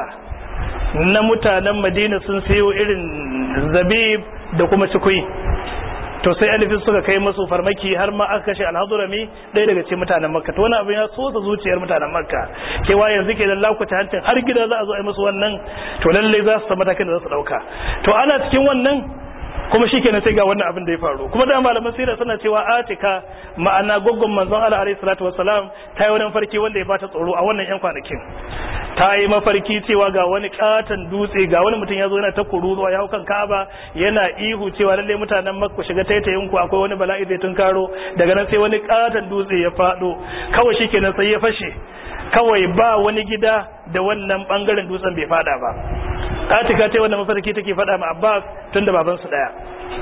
na mutanen Madina sun sayo irin zabib da kuma cikui. To sai alifin suka kai masu farmaki har ma aka kashe Al-Hadrami ɗaya daga cikin mutanen Makka. To wannan abin ya sosa zuciyar mutanen Makka cewa yanzu ke da lakuta hancin har gida za a zo a yi musu wannan, to lalle za su san matakin da za su ɗauka. To ana cikin wannan kuma shikenan sai ga wannan abin da ya faru. Kuma da malaman sirra suna cewa Atika ma'ana goggon manzon Allah alaihi salatu wassalam ta yi wani farki wanda ya bata tsoro a wannan yan kwanakin. Ta yi mafarki cewa ga wani katon dutse, ga wani mutum ya zo yana ta kururuwa ya hau kan Ka'aba yana ihu cewa lalle mutanen Makka shiga taitayin ku, akwai wani bala'i zai tunkaro. Daga nan sai wani katon dutse ya fado, kawai shikenan sai ya fashe, kawai ba wani gida da wannan bangaren dutsen bai fada ba. Atika ce wannan mafarki take fada ma Abbas tun da baban su daya.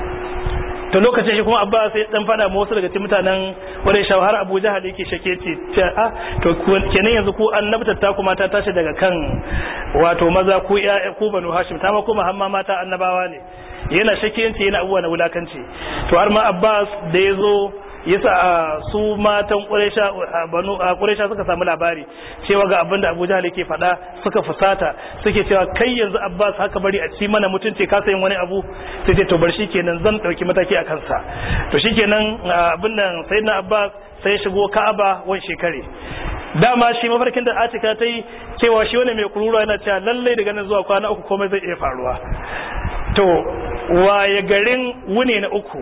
To lokacin shi kuma Abbas sai dan fada ma wasu daga cikin mutanen Quraysh har Abu Jahal yake shake ce to kenan yanzu ku annabtar ta kuma ta tashi daga kan wato maza ku ku Banu Hashim ta ma kuma hamma mata annabawa ne. Yana shakiyanci yana abuwa na wulakanci. To har ma Abbas da yazo yasa su matan Quraysha suka samu labari cewa ga abin da Abu Jahl yake faɗa, suka fusata suke cewa kai yanzu Abbas haka bari a ci mana mutunci ka sayin wani abu. Sai ce to bar shikenan zan dauki mataki a kansa. To shikenan abin nan sayyidina Abbas sai shigo Ka'aba wani shekare. Dama shi mafarkin da Atika ta yi cewa shi wani mai kurura yana cewa lalle daga nan zuwa kwana uku komai zai iya faruwa. To waye garin wuni na uku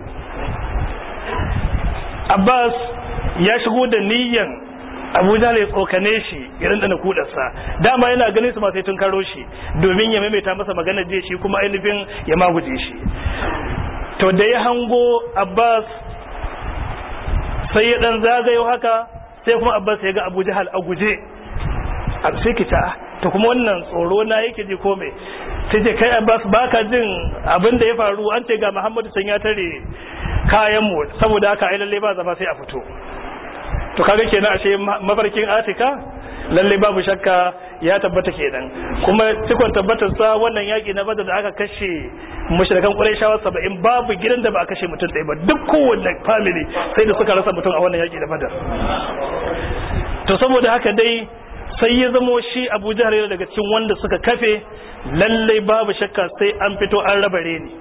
Abbas ya shigo da niyyan Abu Jahl ya tsokane shi irin da na kudarsa. Dama yana ganin su ma sai tun karo shi domin ya maimaita masa magana je shi kuma ainihin ya maguje shi. To da ya hango Abbas sai ya dan zagayo haka, sai kuma Abbas ya ga Abu Jahl a guje. Sai ki ta to kuma wannan tsoro na yake ji ko me? Sai ce kai Abbas baka jin abin da ya faru, an ce ga Muhammadu san ya tare kayan mu saboda haka ai lalle ba zama sai a fito. To kaga kenan ashe mafarkin Atika lalle babu shakka ya tabbata kenan. Kuma cikon tabbatar sa wannan yaki na Badar da aka kashe mushrikan Qurayshawa 70 babu gidan da ba a kashe mutum ɗaya ba, duk kowanne family sai da suka rasa mutum a wannan yaki da Badar. To saboda haka dai sai ya zamo shi Abu Jahl daga cikin wanda suka kafe lalle babu shakka sai an fito an rabare ni.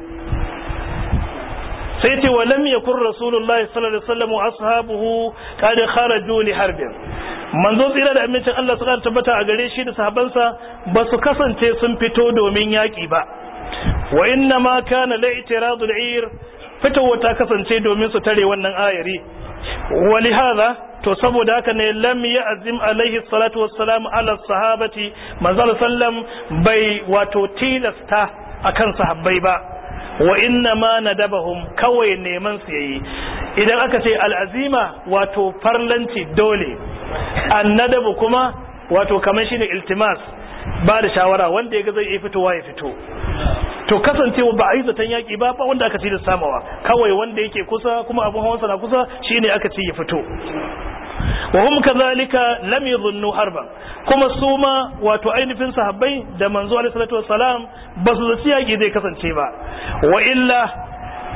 sai ce walam yakun rasulullahi sallallahu alaihi wasallam wa ashabuhu kad kharaju li harbin. Manzo tsira da amincin Allah su tabbata a gare shi da sahabbansa ba su kasance sun fito domin yaki ba, wa inna ma kana la itiradul ir, fitowa ta kasance domin su tare wannan ayari. ولهذا to saboda haka ne lam ya'zim alaihi salatu wassalam ala sahabati, manzo sallam bai wato tilasta akan sahabbai ba, wa inna ma nadabahum, kawai neman su yayi. Idan aka ce al'azima wato farlanci dole, annadabu kuma wato kamar shine iltimas, ba da shawara, wanda yaga zai iya fitowa ya fito. To kasancewa ba a yi zaton yaƙi ba wanda aka ci da samawa, kawai wanda yake kusa kuma abun hawansa na kusa shine aka ci ya fito. wa hum kadhalika lam yadhunnu harban, kuma su ma wato ainihin sahabbai da manzo alaihi salatu wassalam ba su zaci yaƙi zai kasance ba. Wa illa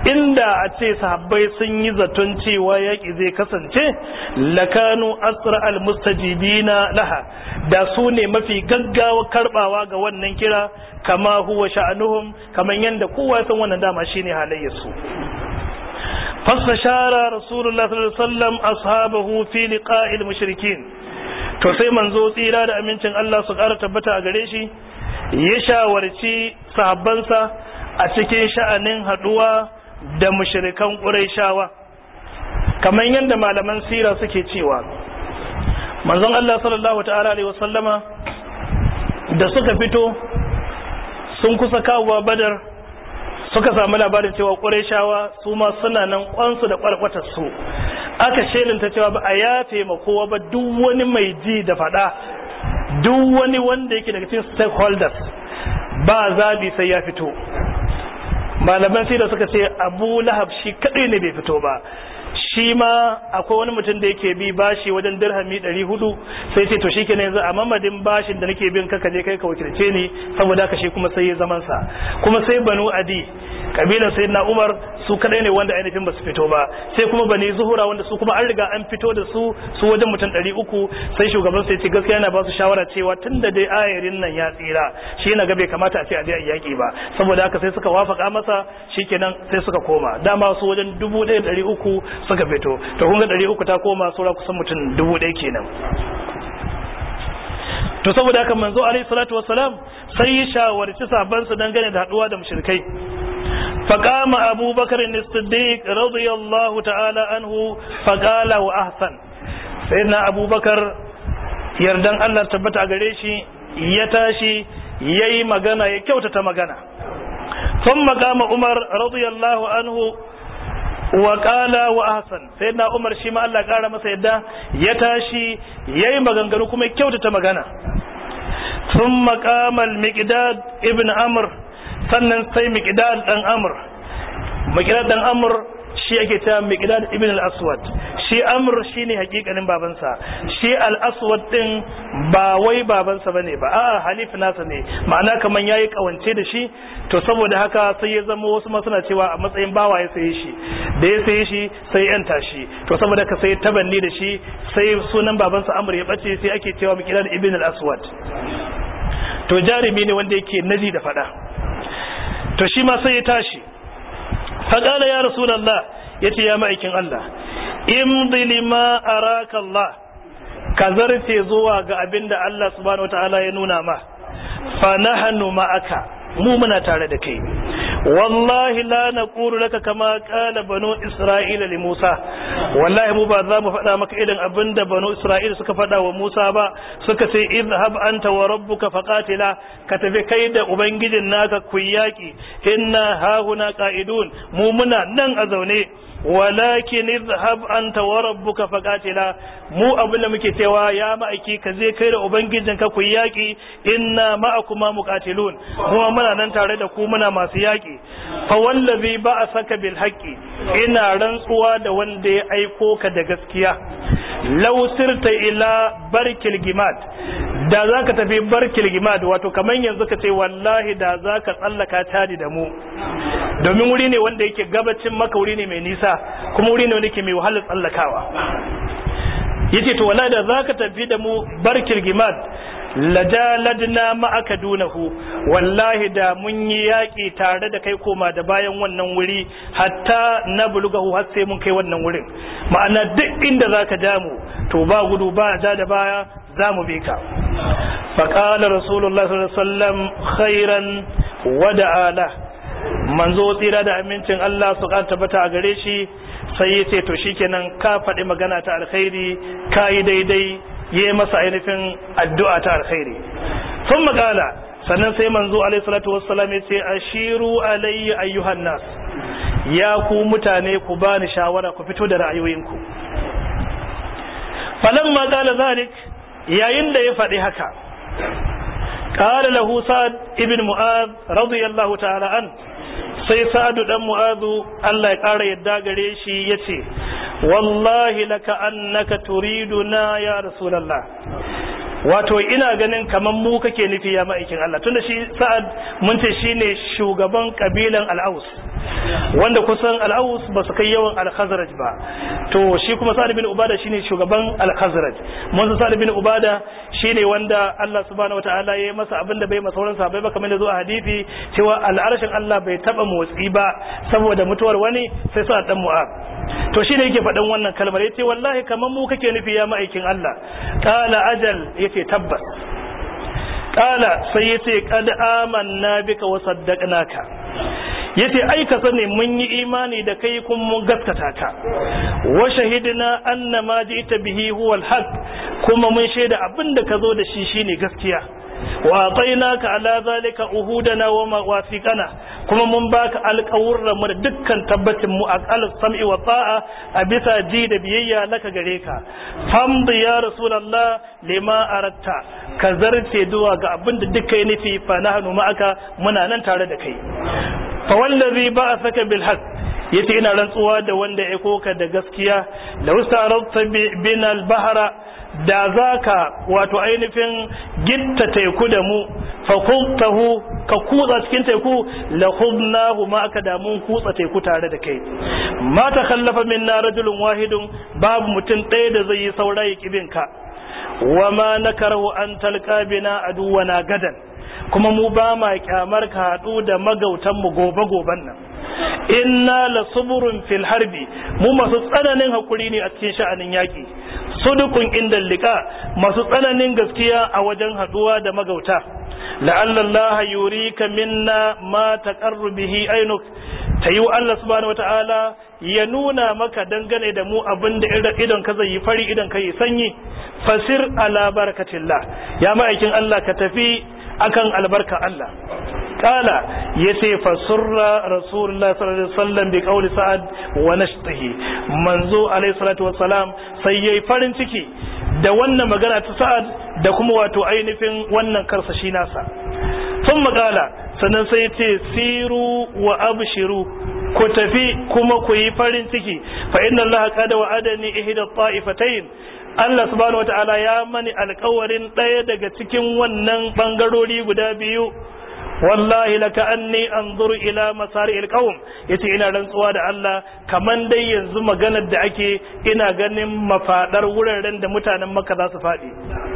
inda a ce sahabbai sun yi zaton cewa yaƙi zai kasance lakanu asra almustajibina laha, da su ne mafi gaggawa karbawa ga wannan kira, kama huwa sha'anuhum, kaman yanda kowa san wannan dama shine halayyarsu. fasashara rasulullah sallallahu alaihi wasallam ashabahu fi liqa'il mushrikin, to sai manzo tsira da amincin Allah su ƙara tabbata a gare shi ya shawarci sahabbansa a cikin sha'anin haduwa da mushrikan Qurayshawa, kamar yadda malaman sira suke cewa manzon Allah sallallahu ta'ala alaihi wasallama da suka fito sun kusa kawowa Badar, suka samu labarin cewa Qurayshawa su ma suna nan kwansu da kwarkwatar su, aka shelinta cewa ba a yafe ma kowa ba, duk wani mai ji da fada, duk wani wanda yake daga cikin stakeholders ba zabi sai ya fito. Malaman sai da suka ce Abu Lahab shi kadai ne bai fito ba, shi ma akwai wani mutum da yake bi bashi wajen dirhami 400, sai ce to shikenan yanzu a mamadin bashin da nake bin ka je kai ka wakilce ni, saboda haka shi kuma sai ya zaman sa. Kuma sai Banu Adi kabilan sayyidina Umar su kadai ne wanda ainihin ba su fito ba, sai kuma Bani Zuhura wanda su kuma an riga an fito da su wajen mutum 300, sai shugaban sai ce gaskiya yana ba su shawara cewa tunda dai ayarin nan ya tsira, shi yana ga bai kamata a ce a je a yaki ba, saboda haka sai suka wafaka masa, shikenan sai suka koma. Dama su wajen 1300 suka fito, to kun ga 300 ta koma saura kusan mutum 1000 kenan. To saboda haka manzo alaihi salatu wassalam sai ya shawarci sahabbansa dangane da haduwa da mushrikai. فقام أبو بكر الصديق رضي الله تعالى عنه فقال وأحسن. سيدنا أبو بكر يردن الله تبت أغريشي يتاشي يي مغانا يكوتة مغانا. ثم قام عمر رضي الله عنه وقال وأحسن. سيدنا عمر شما الله قال مسيدا يتاشي يي مغانا كما يكوتة مغانا. ثم قام المقداد ابن عمرو، sannan sai Miqdad dan Amr. Miqdad dan Amr shi ake cewa Miqdad ibn al-Aswad. Shi Amr shine hakikanin babansa, shi al-Aswad din ba wai babansa bane ba, a'a halif nasa ne, ma'ana kaman yayi kawance da shi, to saboda haka sai ya zama wasu ma suna cewa a matsayin bawa ya saye shi, da ya saye shi sai ya yanta shi, to saboda haka sai tabanni da shi, sai sunan babansa Amr ya bace, sai ake cewa Miqdad ibn al-Aswad. To jarumi ne wanda yake naji da fada. To shi ma sai ya tashi, faƙala ya Rasulallah, ya ce ya ma'aikin Allah, imdi lima araka Allah, ka zarce zuwa ga abin da Allah subhanahu wa ta'ala ya nuna ma, fa nahnu ma'aka, mu muna tare da kai. Wallahi la naqulu laka kama qala banu Isra'ila li Musa, wallahi mu ba za mu faɗa maka irin abin da banu Isra'ila suka faɗa wa Musa ba, suka ce idhhab anta wa rabbuka faqatila, ka tafi kai da ubangijin naka ku yaki, inna hahuna qa'idun, mu muna nan a zaune. Walakin idhhab anta wa rabbuka faqatila, mu abin da muke cewa ya ma'aiki ka je kai da ubangijinka ku yaki, inna ma'akuma muqatilun, kuma muna nan tare da ku muna masu yaki. Fa wallazi ba'asaka bil haqqi, ina rantsuwa da wanda ya aiko ka da gaskiya. Law sirta ila barkil gimad, da zaka tafi barkil gimad, wato kaman yanzu ka ce wallahi da zaka tsallaka tadi da mu, domin wuri ne wanda yake gabacin Makka, wuri ne mai nisa, kuma wuri ne wanda yake mai wahalar tsallakawa. Yace to wallahi da zaka tafi da mu barkil gimad lajaladna ma'aka dunahu, wallahi da mun yi yaki tare da kai koma da bayan wannan wuri, hatta na bulugahu, har sai mun kai wannan wurin. Ma'ana duk inda zaka ja mu to ba gudu ba ja da baya, za mu bi ka. Faqala rasulullah sallallahu alaihi wasallam khairan wa da'ala, manzo tsira da amincin Allah su ka tabbata a gare shi sai ya ce to shikenan ka faɗi magana ta alkhairi, ka yi daidai, yi masa ainihin addu'a ta alkhairi. Sun magana sannan sai manzo alaihi salatu wassalam ya ce ashiru alayya ayyuhan nas, ya ku mutane ku bani shawara, ku fito da ra'ayoyinku. Falamma qala zalik, yayin da ya faɗi haka, qala lahu Sa'd ibn Mu'adh radiyallahu ta'ala an, sai Sa'adu dan Mu'adhu Allah ya ƙara yadda gare shi yace wallahi laka annaka turiduna ya Rasulullah, wato ina ganin kaman mu kake nufi ya ma'aikin Allah, tunda shi Sa'ad mun ce shine shugaban kabilan al-Aus, wanda kusan al-Aws ba su kai yawan al-Khazraj ba. To shi kuma Sa'ad bin Ubada shine shugaban al-Khazraj. Mun Sa'ad bin Ubada shine wanda Allah subhanahu wataala ya yi masa abin da bai masa sauran sahabbai ba, kamar da zo a hadisi cewa al'arshin Allah bai taba motsi ba saboda mutuwar wani sai Sa'ad dan Mu'adh. To shine yake faɗan wannan kalmar, yace wallahi kaman mu kake nufi ya ma'aikin Allah. Qala ajal, yace tabbas. Qala sai yace qad amanna bika wa saddaqnaka, yace ai ka sani mun yi imani da kai kuma mun gaskata ka, wa shahidna anna ma ji'ta bihi huwa al-haq, kuma mun shaida abinda ka zo da shi shine gaskiya, wa atainaka ala zalika uhudana wa mawathiqana, kuma mun baka alƙawurran mu da dukkan tabbacin mu aqal sam'i wa ta'a a bisa ji da biyayya laka gare ka. Famdi ya rasulullah lima aratta, ka zarce zuwa ga abinda duk kai nufi, fa nahnu ma'aka, muna nan tare da kai. Fa wallazi ba'athaka bil haqq, yace ina rantsuwa da wanda ya koka da gaskiya, la ustarabta bina al bahra, da zaka wato ainihin gitta teku da mu, fa qultahu, ka kutsa cikin teku, la khudnahu ma aka da mun kutsa teku tare da kai. Ma takhallafa minna rajulun wahidun, babu mutum ɗaya da zai yi saura ya kibinka. Wa ma nakarahu an talqa bina aduwana gadan, kuma mu ba ma kyamar ka haɗu da magautan mu gobe-goben nan. Inna la suburun fil harbi, mu masu tsananin hakuri ne a cikin sha'anin yaki. Sudukun inda liqa, masu tsananin gaskiya a wajen haɗuwa da magauta. La'alla Allah yurika minna ma taqarru bihi ainuk, tayi Allah subhanahu wata'ala ya nuna maka dangane da mu abinda idan ka zai yi fari, idan ka yi sanyi. Fasir ala barakatillah, ya ma'aikin Allah ka tafi akan albarka Allah. Kala yace fasurra rasulullah sallallahu alaihi wasallam bi qawli sa'ad wa nashtihi, manzo alaihi salatu wassalam sai yayi farin ciki da wannan magana ta sa'ad da kuma wato ainihin wannan karsashi nasa. Sun magala sannan sai yace siru wa abshiru, ku tafi kuma ku yi farin ciki, fa inna Allah qad wa'adani ihda ta'ifatayn, Allah subhanahu wata'ala ya mani alƙawarin ɗaya daga cikin wannan bangarori guda biyu. Wallahi laka anni anzuru ila masari'il qaum, yace ina rantsuwa da Allah kaman dai yanzu maganar da ake ina ganin mafadar wuraren da mutanen Makka za su fadi.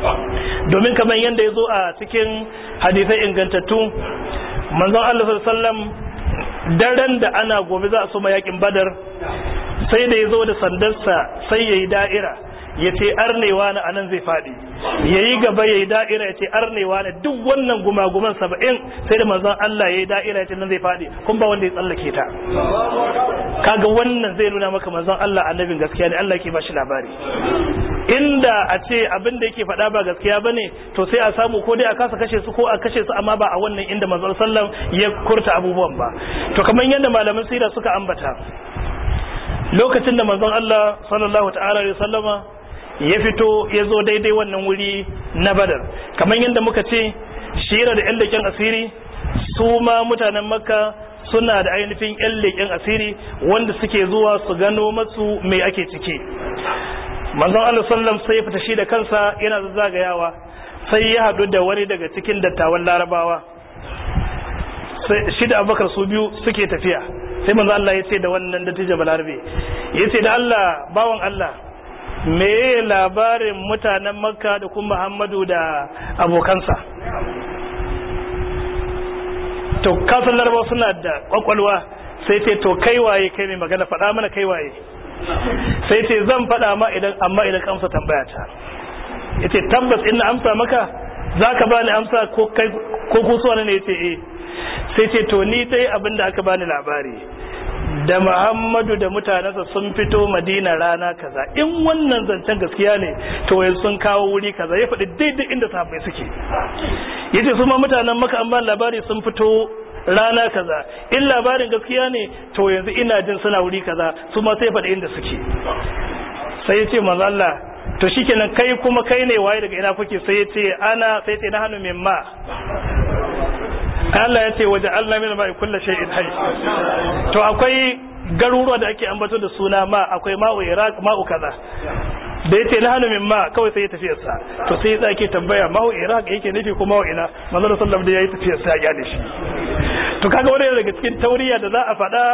Domin kaman yanda yazo a cikin hadisai ingantattu, manzon Allah sallallahu alaihi wasallam daren da ana gobe za a soma yakin Badar, sai da yazo da sandarsa sai yayi da'ira, yace arnewa na anan zai fadi, yayi gaba yayi da'ira yace arnewa na, duk wannan gumaguman 70 sai da manzon Allah yayi da'ira yace nan zai fadi, kun ba wanda ya tsallake ta. Kaga wannan zai nuna maka manzon Allah annabin gaskiya ne, Allah yake ba shi labari. Inda a ce abin da yake faɗa ba gaskiya bane, to sai a samu ko dai a kasa kashe su ko a kashe su, amma ba a wannan inda manzon sallam ya kurta abubuwan ba. To kamar yadda malaman sira suka ambata, lokacin da manzon Allah sallallahu ta'ala alaihi wasallama ya fito ya zo daidai wannan wuri na Badar, kamar yadda muka ce shira da 'yan leƙen asiri, su ma mutanen Makka suna da ainihin 'yan leƙen asiri wanda suke zuwa su gano masu mai ake ciki. Manzon Allah sallam sai ya fita shi da kansa yana zagayawa, sai ya haɗu da wani daga cikin dattawan Larabawa, shi da Abubakar su biyu suke tafiya. Sai manzon Allah ya ce da wannan dattijo Balarabe, ya ce da Allah, bawan Allah, me labarin mutanen Makka da kuma Muhammadu da abokansa? To kasan Larabawa suna da kwakwalwa, sai ce to kai waye, kai mai magana, faɗa mana kai waye. Sai ce zan faɗa ma amma idan ka amsa tambaya ta. Yace tabbas in na amsa maka zaka bani amsa ko kai ko kusuwa ne? Yace eh. Sai ce to ni dai abinda aka bani labari, da Muhammadu da mutanensa sun fito Madina rana kaza, in wannan zancen gaskiya ne to yanzu sun kawo wuri kaza, ya faɗi daidai inda sahabbai suke. Yace su ma mutanen Makka an ba labari sun fito rana kaza, in labarin gaskiya ne to yanzu ina jin suna wuri kaza, su ma sai faɗi inda suke. Sai yace manzo Allah, to shikenan kai kuma kai ne waye, daga ina kuke? Sai yace ana, sai yace na hanu mimma, Allah ya ce waje Allah min ma'i kullu shay'in hayy. To akwai garuruwa da ake ambato da suna ma, akwai ma'u Iraq, ma'u kaza. Da yace na hanu min ma, kawai sai ya tafi sa. To sai ya ke tambaya ma'u Iraq yake nufi ko ma'u ina? Manzo sallallahu alaihi wasallam da yayi tafi sa ya da shi. To kaga wani daga cikin tauriya da za a faɗa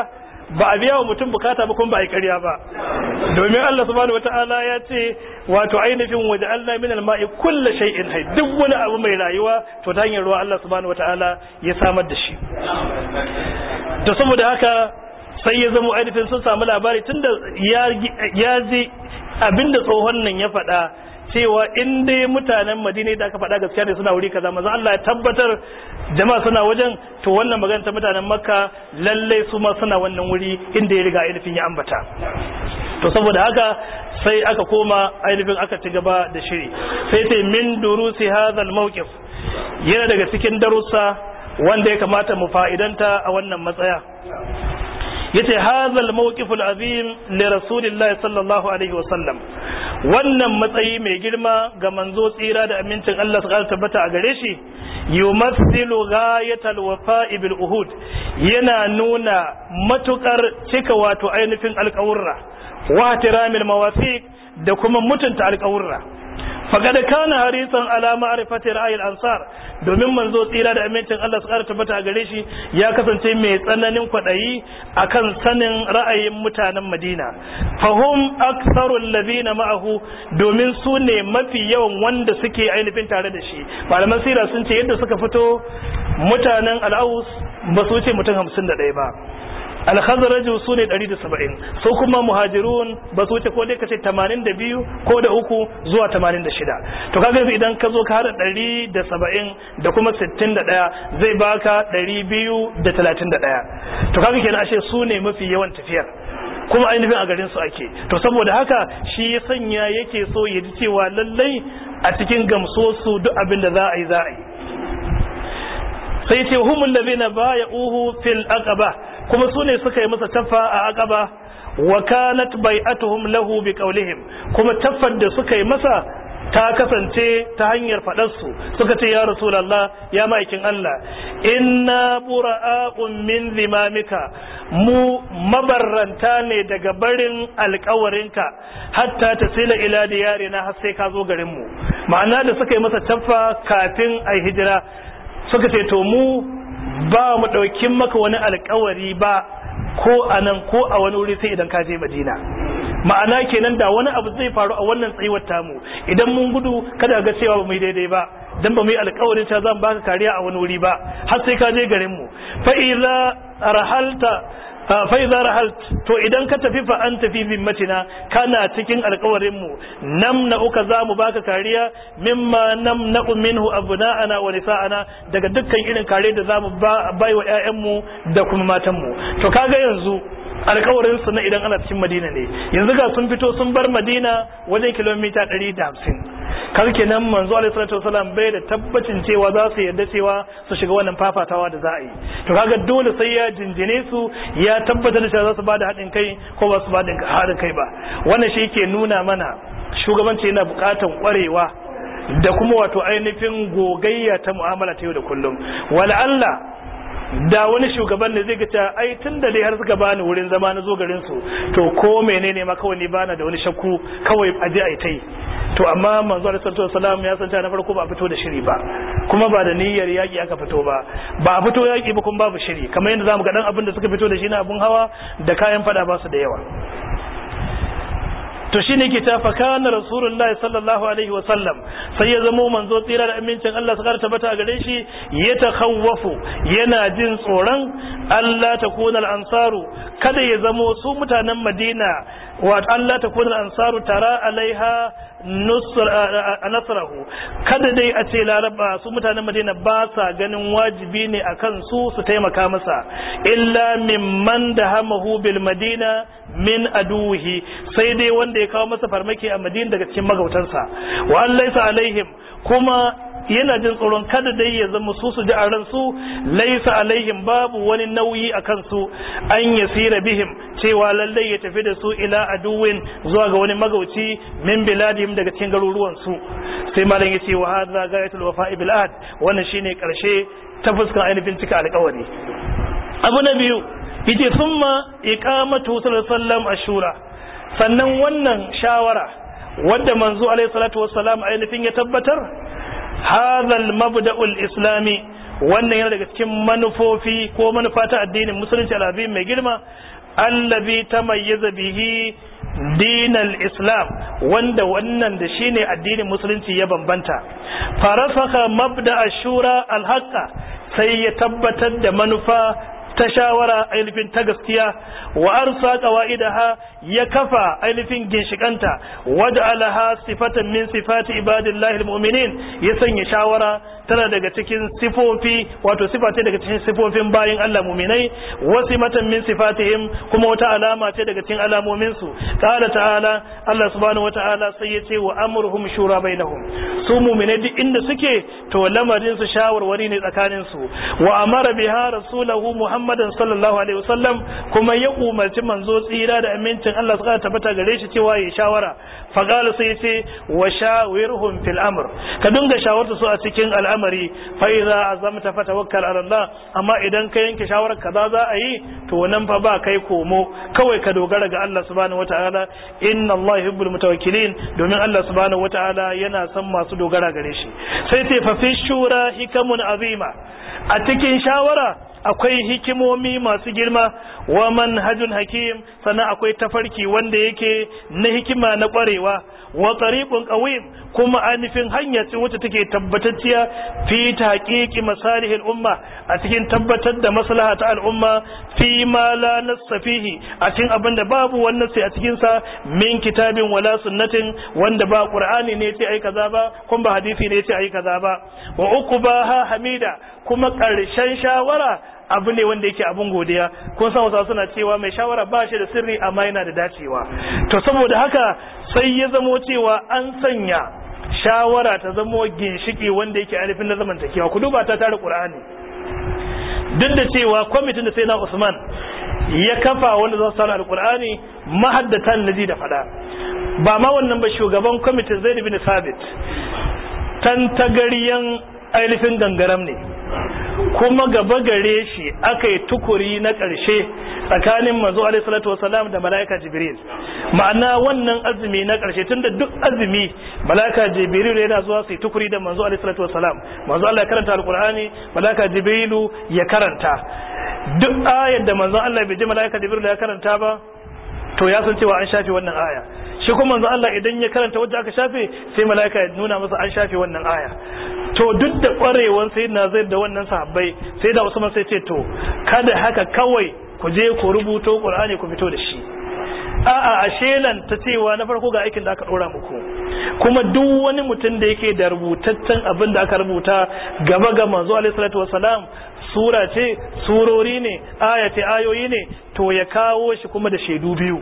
ba a biya wa mutum bukata ba kuma ba a yi ƙarya ba, domin Allah subhanahu wata'ala ya ce wato ainihin waje Allah min alma'i kullu shay'in hayy, duk wani abu mai rayuwa to ta hanyar ruwa Allah subhanahu wata'ala ya samar da shi. To saboda haka sai ya zama ainihin sun samu labari tunda ya ji abinda tsohon nan ya faɗa cewa in dai mutanen Madina da aka faɗa gaskiya ne suna wuri kaza, manzo Allah ya tabbatar jama'a suna wajen, to wannan magana ta mutanen Makka lalle su ma suna wannan wuri inda ya riga ainihin ya ambata. To saboda haka sai aka koma ainihin aka ci gaba da shiri. Sai sai min durusi hadha al-mawqif, yana daga cikin darussa wanda ya kamata mu fa'idanta a wannan matsaya. Yace hadha al-mawqif al-azim li rasulillahi sallallahu alaihi wa sallam, wannan matsayi mai girma ga manzo tsira da amincin Allah su tabbata a gare shi, yumathilu ghayatal wafa'i bil uhud, yana nuna matukar cika wato ainihin alƙawurra wa ihtiramil mawathiq da kuma mutunta alƙawurra. faqad kana harisan ala ma'rifati ra'ayil ansar, domin manzo tsira da amincin Allah su tabbata a gare shi ya kasance mai tsananin kwadayi akan sanin ra'ayin mutanen Madina. Fahum aktharul ladina ma'ahu, domin su ne mafi yawan wanda suke ainihin tare da shi. Malaman sira sun ce yadda suka fito mutanen al-Aus ba su wuce mutum 51 ba, al-Khazraj su ne 170, su kuma muhajirun ba su wuce ko dai kace 82 ko da uku zuwa 86. to kaga idan ka zo ka hada 170 da kuma 61 zai baka 231. to kaga kenan ashe su ne mafi yawan tafiyar, kuma ainihin a garin su ake. to saboda haka shi ya sanya yake so ya ji cewa lallai a cikin gamso su duk abin da za a yi sai ce humul ladina bay'uhu fil aqaba, kuma su ne suka yi masa taffa a aqaba, wa kanat bai'atuhum lahu biqaulihim, kuma taffar da suka yi masa ta kasance ta hanyar fadar su, suka ce ya rasulullah, ya ma'aikin Allah, inna bura'a'un min zimamika, mu mabarranta ne daga barin alƙawarinka hatta tasila ila diyarina, har sai ka zo garin mu. ma'ana da suka yi masa taffa kafin ai hijira suka ce to mu ba mu ɗaukin maka wani alkawari ba ko a nan ko a wani wuri sai idan ka je Madina. ma'ana kenan da wani abu zai faru a wannan tsayuwar tamu, idan mun gudu kada ga cewa ba mu yi daidai ba, dan ba mu yi alkawarin cewa zan baka kariya a wani wuri ba har sai ka je garin mu. fa iza rahalt, to idan ka tafi fa an tafi zimmatina, kana cikin alƙawarin mu, namna uka za mu baka kariya mimma namna'u minhu abna'ana wa nisa'ana, daga dukkan irin kare da zamu bai wa ƴaƴan mu da kuma matan mu. to kaga yanzu alƙawarin su na idan ana cikin Madina ne, yanzu ga sun fito sun bar Madina wajen kilomita 150. kar kenan manzo alaihi salatu wasallam bai da tabbacin cewa za su yarda cewa su shiga wannan fafatawa da za a yi. to kaga dole sai ya jinjine su, ya tabbatar da cewa za su bada haɗin kai ko ba su bada haɗin kai ba. wannan shi yake nuna mana shugabanci yana buƙatar ƙwarewa da kuma wato ainihin gogayya ta mu'amala ta yau da kullum. wala Allah da wani shugaban ne zai ga ai tun da dai har suka bani wurin zama na zo garin su, to ko menene ma kawai ni bana da wani shakku, kawai aje ai tai. to amma manzo alaihi salatu wasallam ya san na farko ba a fito da shiri ba, kuma ba da niyyar yaki aka fito ba a fito yaki ba, kuma babu shiri, kamar yadda zamu ga dan abin da suka fito da shi na abun hawa da kayan fada ba su da yawa. to shine ke ta fa kana rasulullahi sallallahu alaihi wa sallam, sai ya zamo manzo tsira da amincin Allah su karta bata gare shi, ya takhawwafu, yana jin tsoron Allah ta kuna al-ansaru, kada ya zamo su mutanen Madina wa Allah ta kuna al-ansaru tara alaiha nasrahu, kada dai a ce laraba su mutanen Madina ba sa ganin wajibi ne akan su taimaka masa, illa mimman dahamahu bil Madina min aduhi, sai dai wanda ya kawo masa farmaki a Madina daga cikin magautansa. wa laysa alaihim, kuma yana jin tsoron kada dai ya zama su ji a ransu, laisa alaihim, babu wani nauyi a kansu, an yasira bihim, cewa lallai ya tafi da su ila aduwin, zuwa ga wani magauci min biladihim, daga cikin garuruwan su. sai malam yace wa hadha gayatul wafa'i bil ahd, wannan shine karshe ta fuskar ainihin cika alƙawari. abu na biyu yace thumma iqamatu sallallahu alaihi wasallam ashura, sannan wannan shawara wanda manzo alaihi salatu wassalam ainihin ya tabbatar, hadha al-mabda'u al-islami, wannan yana daga cikin manufofi ko manufa ta addinin musulunci al-azim mai girma, allazi tamayyaza bihi dinal islam, wanda wannan da shine addinin musulunci ya bambanta. Farafaka mabda ashura alhaqa, sai ya tabbatar da manufa ta shawara ainihin ta gaskiya, wa arsa qawaidaha, ya kafa ainihin ginshikanta, waj'alaha sifatan min sifati ibadillahi almu'minin, ya sanya shawara tana daga cikin sifofi, wato sifa ce daga cikin sifofin bayin Allah mu'minai, wasimatan min sifatihim, kuma wata alama ce daga cikin alamomin su. Qala ta'ala, Allah subhanahu wata'ala sai ya ce wa amruhum shura bainahum, su mu'minai duk inda suke to lamarin su shawarwari ne tsakanin su. Wa amara biha rasulahu Muhammadan sallallahu alaihi wasallam, kuma ya umarci manzo tsira da amincin Allah suka tabbata gare shi cewa ya shawara. Faqala sai ya ce wa shawirhum fil amr, ka dinga shawarta su a cikin al'amari. Fa idza azamta fatawakkal ala Allah, amma idan ka yanke shawarar kaza za a yi to nan fa ba kai komo, kawai ka dogara ga Allah subhanahu wataala. Inna Allah yuhibbul mutawakkilin, domin Allah subhanahu wataala yana son masu dogara gare shi. Sai ce fa fi shura hikamun azima, a cikin shawara akwai hikimomi masu girma, wa manhajun hakim, sannan akwai tafarki wanda yake na hikima na kwarewa, wa tariqun qawim, kuma anifin hanya ce wacce take tabbatacciya fi tahqiqi masalihil umma, a cikin tabbatar da maslaha ta al'umma, fi ma la nassa fihi, a cikin abinda babu wannan sai a cikin sa min kitabin wala sunnatin, wanda ba qur'ani ne yace ai kaza ba, kuma ba hadisi ne yace ai kaza ba. Wa uqbaha hamida, kuma karshen shawara abu ne wanda yake abun godiya. Kun san wasu suna cewa mai shawara ba shi da sirri amma yana da dacewa. To saboda haka sai ya zamo cewa an sanya shawara ta zamo ginshiki wanda yake alifin na zamantakewa. Ku duba ta tare Qur'ani, duk da cewa kwamitin da sai na Usman ya kafa wanda za su tsara alqur'ani mahaddatan naji da fada, ba ma wannan ba, shugaban kwamitin Zaid bin Sabit tantagariyan ainihin gangaram ne, kuma gaba gare shi aka yi tukuri na ƙarshe tsakanin manzo alaihi salatu wasalam da malaika Jibril. Ma'ana wannan azumi na ƙarshe, tunda duk azumi malaika Jibril yana zuwa su yi tukuri da manzo alaihi salatu wasalam, manzo Allah ya karanta alqur'ani, malaika Jibril ya karanta. Duk ayar da manzo Allah bai ji malaika Jibril ya karanta ba, to ya san cewa an shafe wannan aya. Shi kuma manzo Allah idan ya karanta wanda aka shafe, sai malaika ya nuna masa an shafe wannan aya. To duk da kwarewan sayyidina Zaid da wannan sahabbai, sai da Usman sai ce to kada haka kawai ku je ku rubuto Qur'ani ku fito da shi. A'a, a shelan ta cewa na farko ga aikin da aka dora muku, kuma duk wani mutum da yake da rubutaccen abin da aka rubuta gaba ga manzo alaihi salatu wasalam, sura ce, surori ne, aya ce, ayoyi ne, to ya kawo shi kuma da shaidu biyu.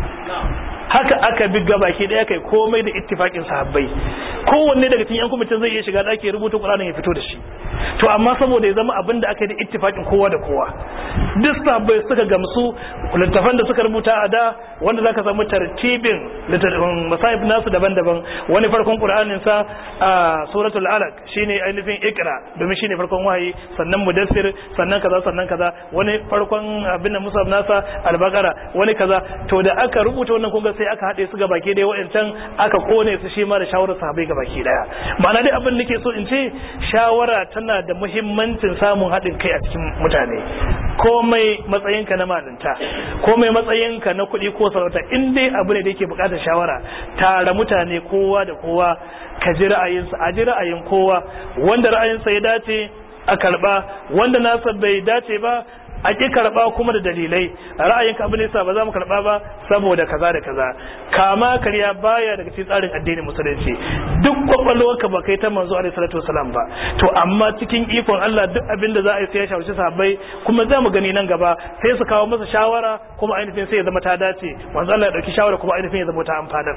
Haka aka bi gabaki daya kai komai da ittifakin sahabbai. Kowanne daga cikin yan kwamitin zai iya shiga da ake rubuta Qur'anin ya fito da shi. To amma saboda ya zama abin da aka yi da ittifakin kowa da kowa, duk sahabbai suka gamsu littafan da suka rubuta a da, wanda zaka samu tartibin masahib nasu daban-daban. Wani farkon Qur'anin sa a suratul Alaq shine ainihin Iqra, domin shine farkon wahayi, sannan Mudaththir, sannan kaza sannan kaza. Wani farkon abin da Musab nasa Al-Baqara, wani kaza. To da aka rubuta wannan kunga sai aka haɗe su ga baki daya, wa'ancan aka kone su shi ma da shawarar sahabbai ga baki daya. Ma'ana dai abin da nake so in ce, shawara tana da muhimmancin samun haɗin kai a cikin mutane. Komai matsayinka na malinta, komai matsayinka na kuɗi ko sarauta, in dai abu ne da yake buƙatar shawara, tare mutane kowa da kowa, ka ji ra'ayinsa, a ji ra'ayin kowa, wanda ra'ayinsa ya dace a karɓa, wanda nasa bai dace ba a ƙi karɓa kuma da dalilai. Ra'ayinka abu ne sa ba za mu karɓa ba saboda kaza da kaza. Kama karya baya daga cikin tsarin addinin musulunci. Duk kwakwalwarka ba kai ta manzo alaihi salatu wasalam ba, to amma cikin ikon Allah duk abin da za a yi sai ya shawarci sahabbai, kuma za mu gani nan gaba sai su kawo masa shawara, kuma ainihin sai ya zama ta dace. Manzo Allah ya dauki shawara kuma ainihin ya zama ta amfanar.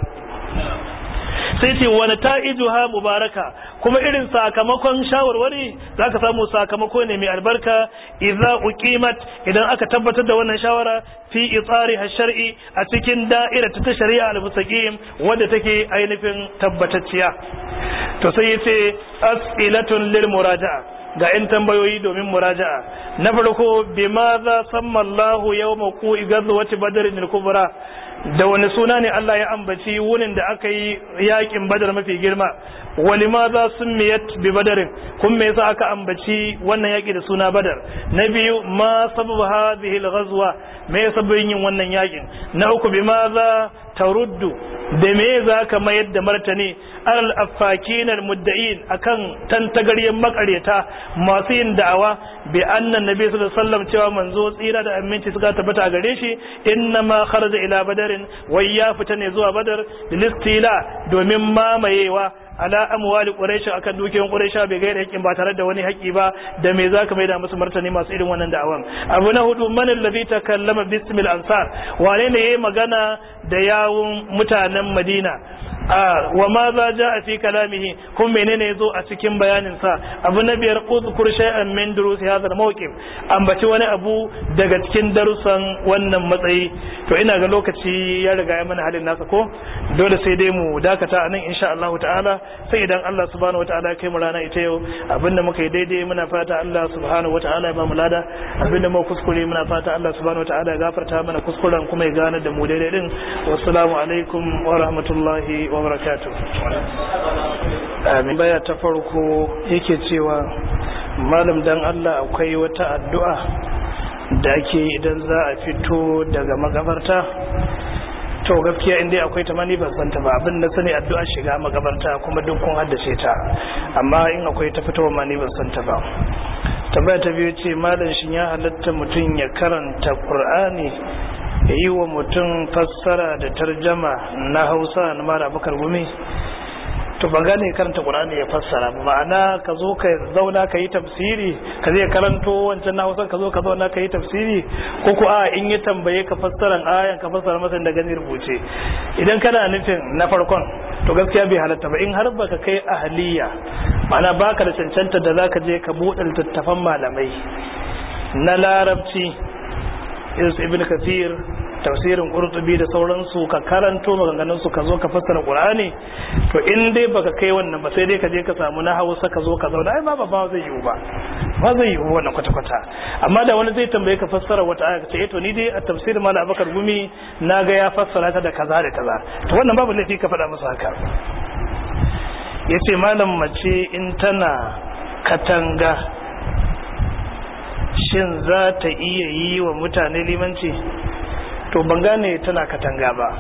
Sai ce wani ta'ijuha mubaraka, kuma irin sakamakon shawarwari za ka samu sakamako ne mai albarka idza uqimat, idan aka tabbatar da wannan shawara fi itsari shar'i, a cikin da'ira ta shari'a al-mustaqim wadda take ainihin tabbatacciya. To sai yace as'ilatun lil muraja'a, ga 'yan tambayoyi domin muraja'a. Na farko, bima za samma Allahu yawma qu'i ghazwati badrin al-kubra, da wani suna ne Allah ya ambaci wunin da aka yi yakin badar mafi girma walima za sun miyat bi badarin kun me yasa aka ambaci wannan yaki da suna badar na biyu ma sababu hadhihi al-ghazwa me sababin yin wannan yakin na uku bima za taruddu da me za ka mayar da martani alal affakin al-mudda'in akan tantagaryen makareta masu yin da'awa bi annan nabi sallallahu alaihi wasallam cewa manzo tsira da aminci suka tabbata gare shi inna ma kharaja ila badarin wai ya fita ne zuwa badar listila domin mamayewa ala amwali quraish akan dukiyoyin quraish bai gaira haƙin ba tare da wani haƙi ba da me zaka mai da musu martani masu irin wannan da'awan abu na hudu man allazi takallama bismil ansar wane ne yayi magana da yawun mutanen madina wa ma za ja fi kalamihi kun menene yazo a cikin bayanin sa abu na biyar uzkur shay'an min durusi hadha al-mawqif ambaci wani abu daga cikin darussan wannan matsayi to ina ga lokaci ya riga ya mana halin nasa ko dole sai dai mu dakata anan insha Allah ta'ala sai idan Allah subhanahu wataala ya kai mu rana ita yau abinda muka yi daidai muna fata Allah subhanahu wataala ya ba mu lada abinda mu kuskure muna fata Allah subhanahu wataala ya gafarta mana kuskuren kuma ya gane da mu daidai din wassalamu alaikum wa rahmatullahi wa barakatuh. Amin. Baya ta farko yake cewa malam dan Allah akwai wata addu'a da ake idan za a fito daga makabarta to gaskiya inda akwai ta mani ban santa ba abin da sani addu'a shiga makabarta kuma duk kun haddace ta amma in akwai ta fitowa mani ban santa ba. Tambaya ta biyu ce malam shin ya halatta mutum ya karanta Qur'ani ya yi wa mutum fassara da tarjama na Hausa na Malam Abubakar Gumi to ban gane karanta Qur'ani ya fassara ba ma'ana ka zo ka zauna ka yi tafsiri ka zai karanto wancan na Hausa ka zo ka zauna ka yi tafsiri ko ko a in ya tambaye ka fassaran ayan ka fassara masa da gani rubuce idan kana nufin na farkon to gaskiya bai halatta ba in har baka kai ahliya ma'ana baka da cancanta da zaka je ka buɗe littattafan malamai na larabci ibn Kathir tafsirin Qurtubi da sauransu ka karanto maganganun su ka zo ka fassara Qur'ani to in dai baka kai wannan ba sai dai ka je ka samu na Hausa ka zo ka zauna ai ba zai yiwu ba zai yiwu wannan kwata amma da wani zai tambaye ka fassara wata aya ce to ni dai a tafsir Malam Abubakar Gumi naga ya fassara ta da kaza da kaza to wannan babu laifi ka faɗa masa haka yace malam mace in tana katanga shin za ta iya yi wa mutane limanci to ban gane tana katanga ba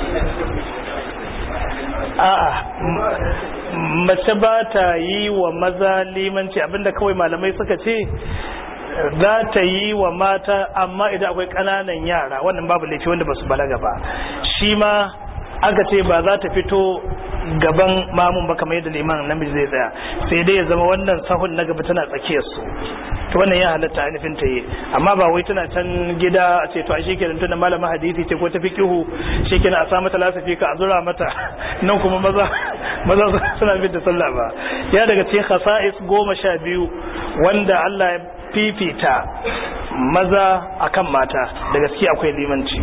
a'a mace ba ta yi wa maza limanci abinda kawai malamai suka ce za ta yi wa mata amma idan akwai ƙananan yara wannan babu laifi wanda ba su balaga ba shi ma aka ce ba za ta fito gaban mamun ba kamar yadda liman namiji zai tsaya sai dai ya zama wannan sahun na gaba tana tsakiyar su to wannan ya halatta ainihin ta yi amma ba wai tana can gida a ce to a shekenan tana malama hadisi ce ko ta fiqihu shekenan a sa mata lasafi ka a zura mata nan kuma maza suna bin da sallah ba ya daga cikin khasa'is 12 wanda Allah ya fifita maza akan mata da gaskiya akwai limanci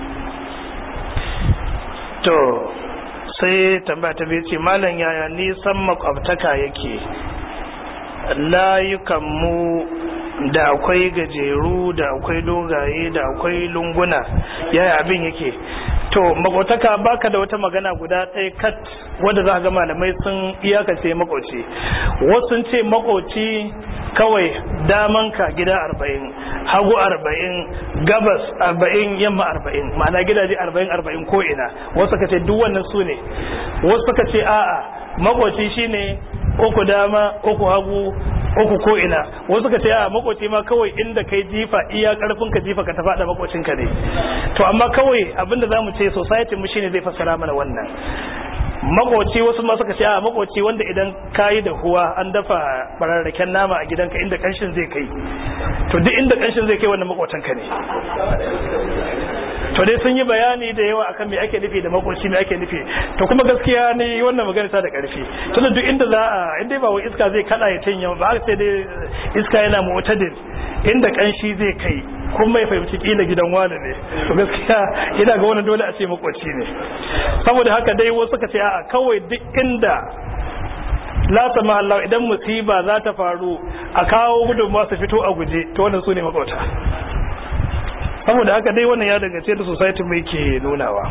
to sai tambaya ta biyu ce malam yaya nisan makwabtaka yake layukan mu da akwai gajeru da akwai dogaye da akwai lunguna yaya abin yake to makwabtaka baka da wata magana guda ɗaya kat wanda za ka ga malamai sun iyakace makwabci wasu ce makwabci kawai damanka gida 40 hagu 40 gabas 40 yamma 40 ma'ana gidaje 40 ko ina wasu ka ce duk wannan su ne wasu ka ce a'a makwabci shine uku dama uku hagu uku ko ina wasu ka ce a makwabci ma kawai inda kai jifa iya karfin ka jifa ka tafi da makwabcin ka ne to amma kawai abinda zamu ce society mu shine zai fassara mana wannan makoci wasu ma suka ce a makoci wanda idan kayi da huwa an dafa bararraken nama a gidanka inda kanshin zai kai to duk inda kanshin zai kai wannan makotanka ne to dai sun yi bayani da yawa akan me ake nufi da makoci me ake nufi to kuma gaskiya ne wannan magana ta da karfi tunda duk inda za a inda ba wai iska zai kada ya tanya ba sai dai iska yana mu'tadil inda kanshi zai kai kuma ya fahimci kila gidan wani ne to gaskiya ina ga wannan dole a ce makoci ne saboda haka dai wasu suka ce a'a kawai duk inda la sama Allah idan musiba za ta faru a kawo gudunmawa su fito a guje to wannan su ne makota saboda haka dai wannan ya daga ce da society mai ke nunawa.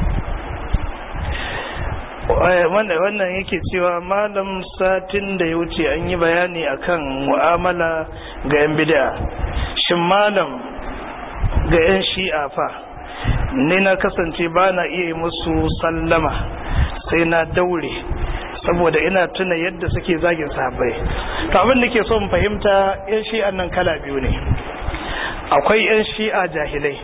Wannan yake cewa malam satin da ya wuce an yi bayani akan mu'amala ga 'yan bid'a, shin malam ga 'yan shi'a fa ni na kasance ba na iya yi musu sallama sai na daure saboda ina tuna yadda suke zagin sahabbai. To abin da ke so mu fahimta 'yan shi'an nan kala biyu ne. Akwai 'yan shi'a jahilai,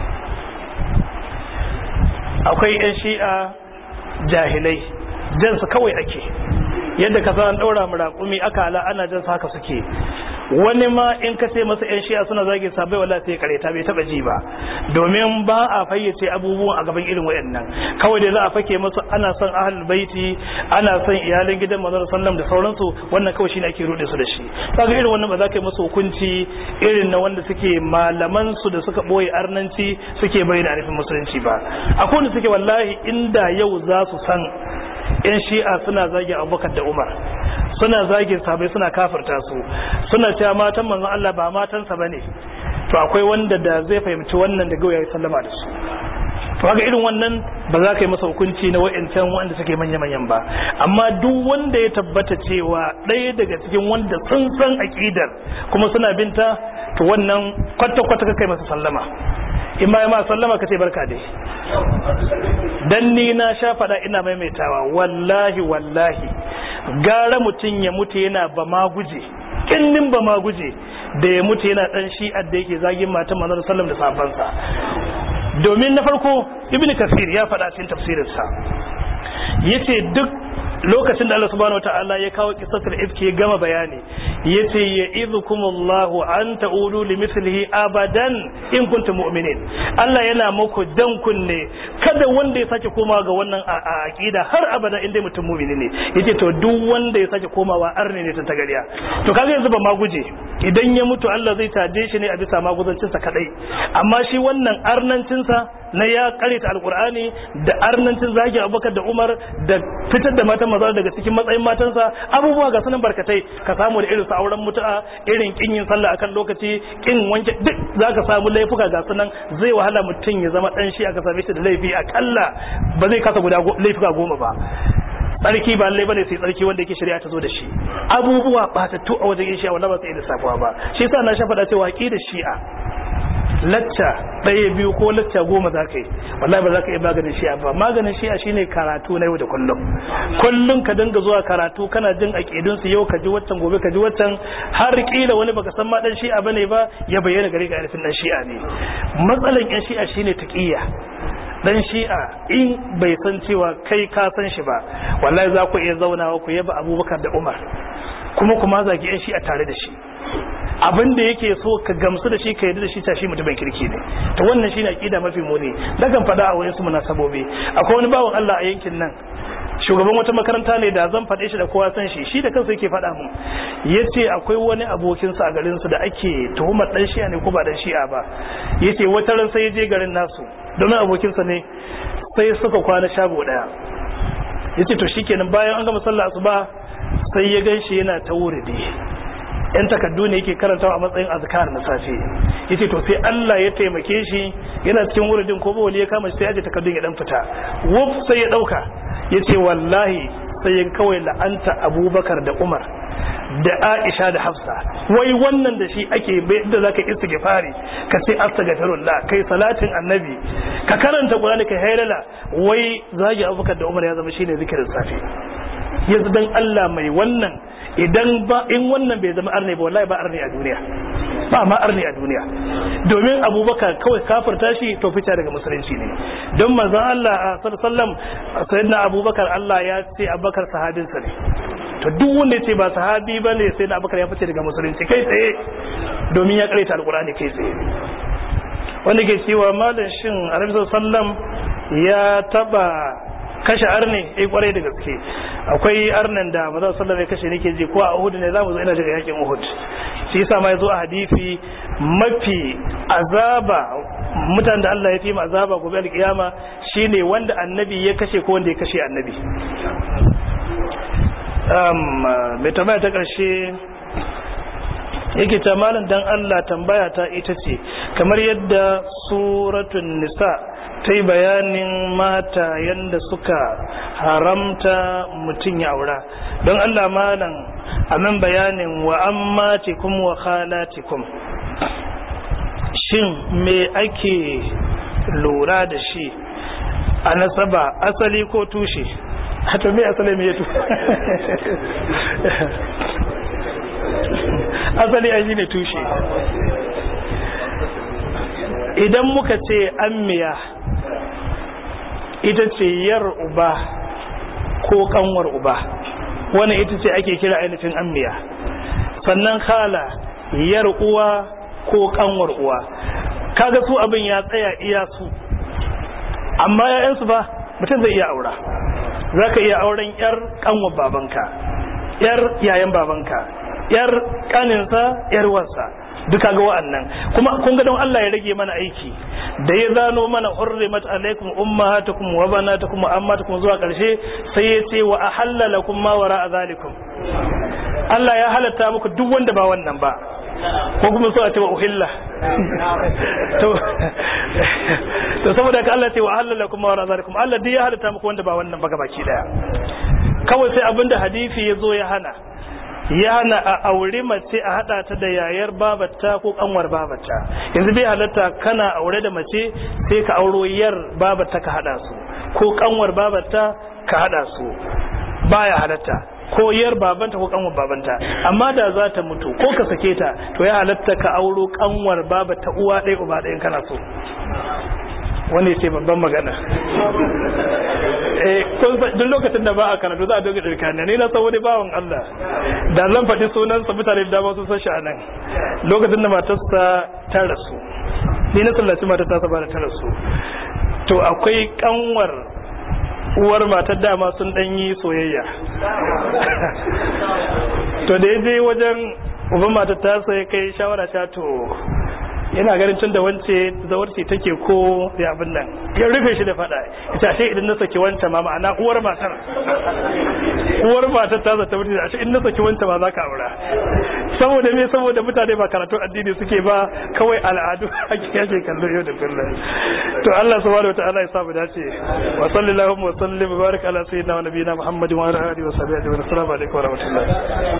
akwai 'yan shi'a jahilai, jansu kawai ake yadda ka san daura mu raƙumi aka ala ana jansu haka suke. Wani ma in ka ce masa 'yan shi'a suna zagin sahabbai wallahi sai kareta bai taba ji ba, domin ba a fayyace abubuwan a gaban irin wayannan. Kawai da za a fake musu ana son ahlul baiti, ana son iyalan gidan manzon sallam da sauransu, wannan kawai shine ake rude su da shi. Kaga irin wannan ba za ka yi musu hukunci irin na wanda suke malaman su da suka boye arnanci suke bayyana arifin musulunci ba. Akwai wanda suke wallahi inda yau za su san 'yan shi'a suna zagin Abubakar da Umar, suna zagin sahabbai, suna kafirta su, suna cewa matan manzon Allah ba matansa bane, to akwai wanda da zai fahimci wannan da gauya ya sallama da su. To haka irin wannan ba za ka yi masa hukunci na wa'ancan wanda suke manya-manyan ba, amma duk wanda ya tabbata cewa ɗaya daga cikin wanda sun san aqidar kuma suna binta, to wannan kwata-kwata ka kai masa sallama. In ma ma sallama ka ce barka dai. Dan ni na sha fada ina maimaitawa, wallahi gara mutum ya mutu yana ba ma guje, kinnin ba ma guje, da ya mutu yana dan shi'ar da yake zagin matan manzon sallam da sahabbansa. Domin na farko Ibn Kathir ya fada cikin tafsirinsa, yace duk lokacin da Allah subhanahu wataala ya kawo kisatul ifki ya gama bayani, yace ya idhukumullahu an ta'udu limithlihi abadan in kuntum mu'minin. Allah yana muku dan kunne kada wanda ya sake komawa ga wannan aqida har abada inda mutum mu'mini ne. Yace to duk wanda ya sake komawa arne ne ta tagariya. To kaga yanzu ba ma guje, idan ya mutu Allah zai taje shi ne a bisa maguzancin sa kadai, amma shi wannan arnancin sa na ya karita alqur'ani da arnancin zagi Abubakar da Umar da fitar da matan maza daga cikin matsayin matansa, abubuwa ga sunan barkatai. Ka samu da irin auren mutu'a, irin kin yin sallah akan lokaci, kin wanke, duk zaka samu laifuka ga sunan. Zai wahala mutum ya zama dan shi aka same shi da laifi akalla ba zai kasa guda laifuka 10 ba. Tsarki ba lallai bane sai tsarki wanda yake shari'a ta zo da shi. Abubuwa batattu a wajen shi'a wallahi ba sai da safuwa ba. Shi yasa na shafa da cewa aqidar shi'a lacca ɗaya biyu ko lacca 10 za ka yi, wallahi ba za ka iya maganin shi'a ba. Maganin shi'a shine karatu na yau da kullum ka dinga zuwa karatu, kana jin aqidun su, yau ka ji waccan, gobe ka ji waccan, har kila wani baka san ma dan shi'a bane ba ya bayyana gare ka arifin dan shi'a ne. Matsalan yan shi'a shine taqiyya. Dan shi'a in bai san cewa kai ka san shi ba, wallahi za ku iya zaunawa ku yaba Abubakar da Umar kuma zagi yan shi'a tare da shi. Abin da yake so ka gamsu da shi, ka yarda da shi, tashi mutumin kirki ne. To wannan shine aqida mafi muni. Dakan fada a wayansu munasabobi, akwai wani bawon Allah a yankin nan, shugaban wata makaranta ne, da zan faɗe shi da kowa san shi da kansa yake faɗa mun, yace akwai wani abokinsa a garin su da ake tuhumar dan shi'a ne ko ba dan shi'a ba. Yace wata ran sai ya je garin nasu, domin abokinsa ne, sai suka kwana shago daya. Yace to shikenan bayan an gama sallah asuba sai ya ganshi yana ta wuridi, yan takaddu ne yake karantawa a matsayin azkar na safe. Yace to sai Allah ya taimake shi, yana cikin wuridin ko bawali ya kama shi sai aje takaddun ya dan fita, wuf sai ya dauka. Yace wallahi sai ya kawai la'anta Abubakar da Umar da Aisha da Hafsa. Wai wannan da shi ake da zaka istighfari, ka ce astaghfirullah, kai salatin annabi, ka karanta Qur'ani, kai haylala, wai zagi Abubakar da Umar ya zama shine zikirin safe. Yanzu dan Allah mai wannan, idan ba in wannan bai zama arne ba, wallahi ba arne a duniya, ba ma arne a duniya. Domin Abubakar kawai kafirta shi to fita daga musulunci ne. Don manzon Allah sallallahu alaihi wasallam, sayyidina Abubakar Allah ya ce Abubakar sahabinsa ne. To duk wanda yace ba sahabi bane sai na Abubakar ya fice daga musulunci kai tsaye, domin ya karanta alqur'ani kai tsaye. Wanda ke cewa malam shin Annabi sallallahu alaihi wasallam ya taba kashe arne? Kwarai da gaske akwai arnan da manzo sallallahu alaihi wasallam ya kashe, nake ji ko a Uhud ne, zamu zo ina daga yakin Uhud. Shi yasa ma yazo a hadisi mafi azaba mutanen da Allah ya fi azaba gobe alkiyama shine wanda annabi ya kashe ko wanda ya kashe annabi. Mai tambaya ta ƙarshe yake ta malam dan Allah, tambaya ta ita ce kamar yadda suratun nisa ta yi bayanin mata yadda suka haramta mutum ya aura. Don Allah malam amin bayanin wa ammatikum wa khalatikum, shin me ake lura da shi a nasaba, asali ko tushe? Hato me asali me yato? Asali a shi ne tushe. Idan muka ce ammiya ita ce yar uba ko kanwar uba, wannan ita ce ake kira ainihin ammiya. Sannan khala yar uwa ko kanwar uwa, kaga su abin ya tsaya iya su, amma yayansu ba mutum zai iya aura. Zaka iya auren yar kanwar babanka, yar yayan babanka, yar kaninsa, yar wansa, duka ga wa'annan. Kuma kun ga don Allah ya rage mana aiki da ya zano mana hurrimat alaikum ummahatukum wa banatukum wa ammatukum zuwa karshe, sai ya ce wa ahalla lakum ma wara'a zalikum. Allah ya halatta muku duk wanda ba wannan ba, ko kuma so a ce wa uhilla. To saboda ka Allah ce wa ahalla lakum ma wara'a zalikum, Allah duk ya halatta muku wanda ba wannan ba gabaki daya. Kawai sai abinda hadisi ya zo ya hana a aure mace a hada ta da yayar babarta ko kanwar babarta. Yanzu bai halatta kana aure da mace sai ka auro yar babarta ka hada su, ko kanwar babarta ka hada su, baya halatta, ko yar babanta ko kanwar babanta. Amma da za ta mutu ko ka sake ta, to ya halatta ka auro kanwar babarta uwa ɗaya uba ɗayan kana so. Wani ce babban magana. Duk lokacin da ba a karatu za a doga ɗirkaniya, ne na saboda bawan Allah da zan faɗi sunansa mutane da dama sun san shi a nan. Lokacin da matarsa ta rasu, ni na sallaci matar ta saba da ta rasu, to akwai kanwar uwar matar dama sun ɗan yi soyayya. To da ya je wajen uban matar ta sai kai shawara ta, to yana ganin tun da wance zawarci take ko ya abin nan, ya rufe shi da fada. Ita ce idan na saki wanta ma, ma'ana uwar matar ta zata mutu, a ce in na saki wanta ma za ka aura. Saboda me? Saboda mutane ba karatu addini suke ba, kawai al'adu ake kallo yau da kullum. To Allah subhanahu wataala ya samu dace. Wa sallallahu wa sallim wa barik ala sayyidina wa nabiyina Muhammadin wa ala alihi wa sahbihi wa sallam. Assalamu alaikum wa rahmatullahi.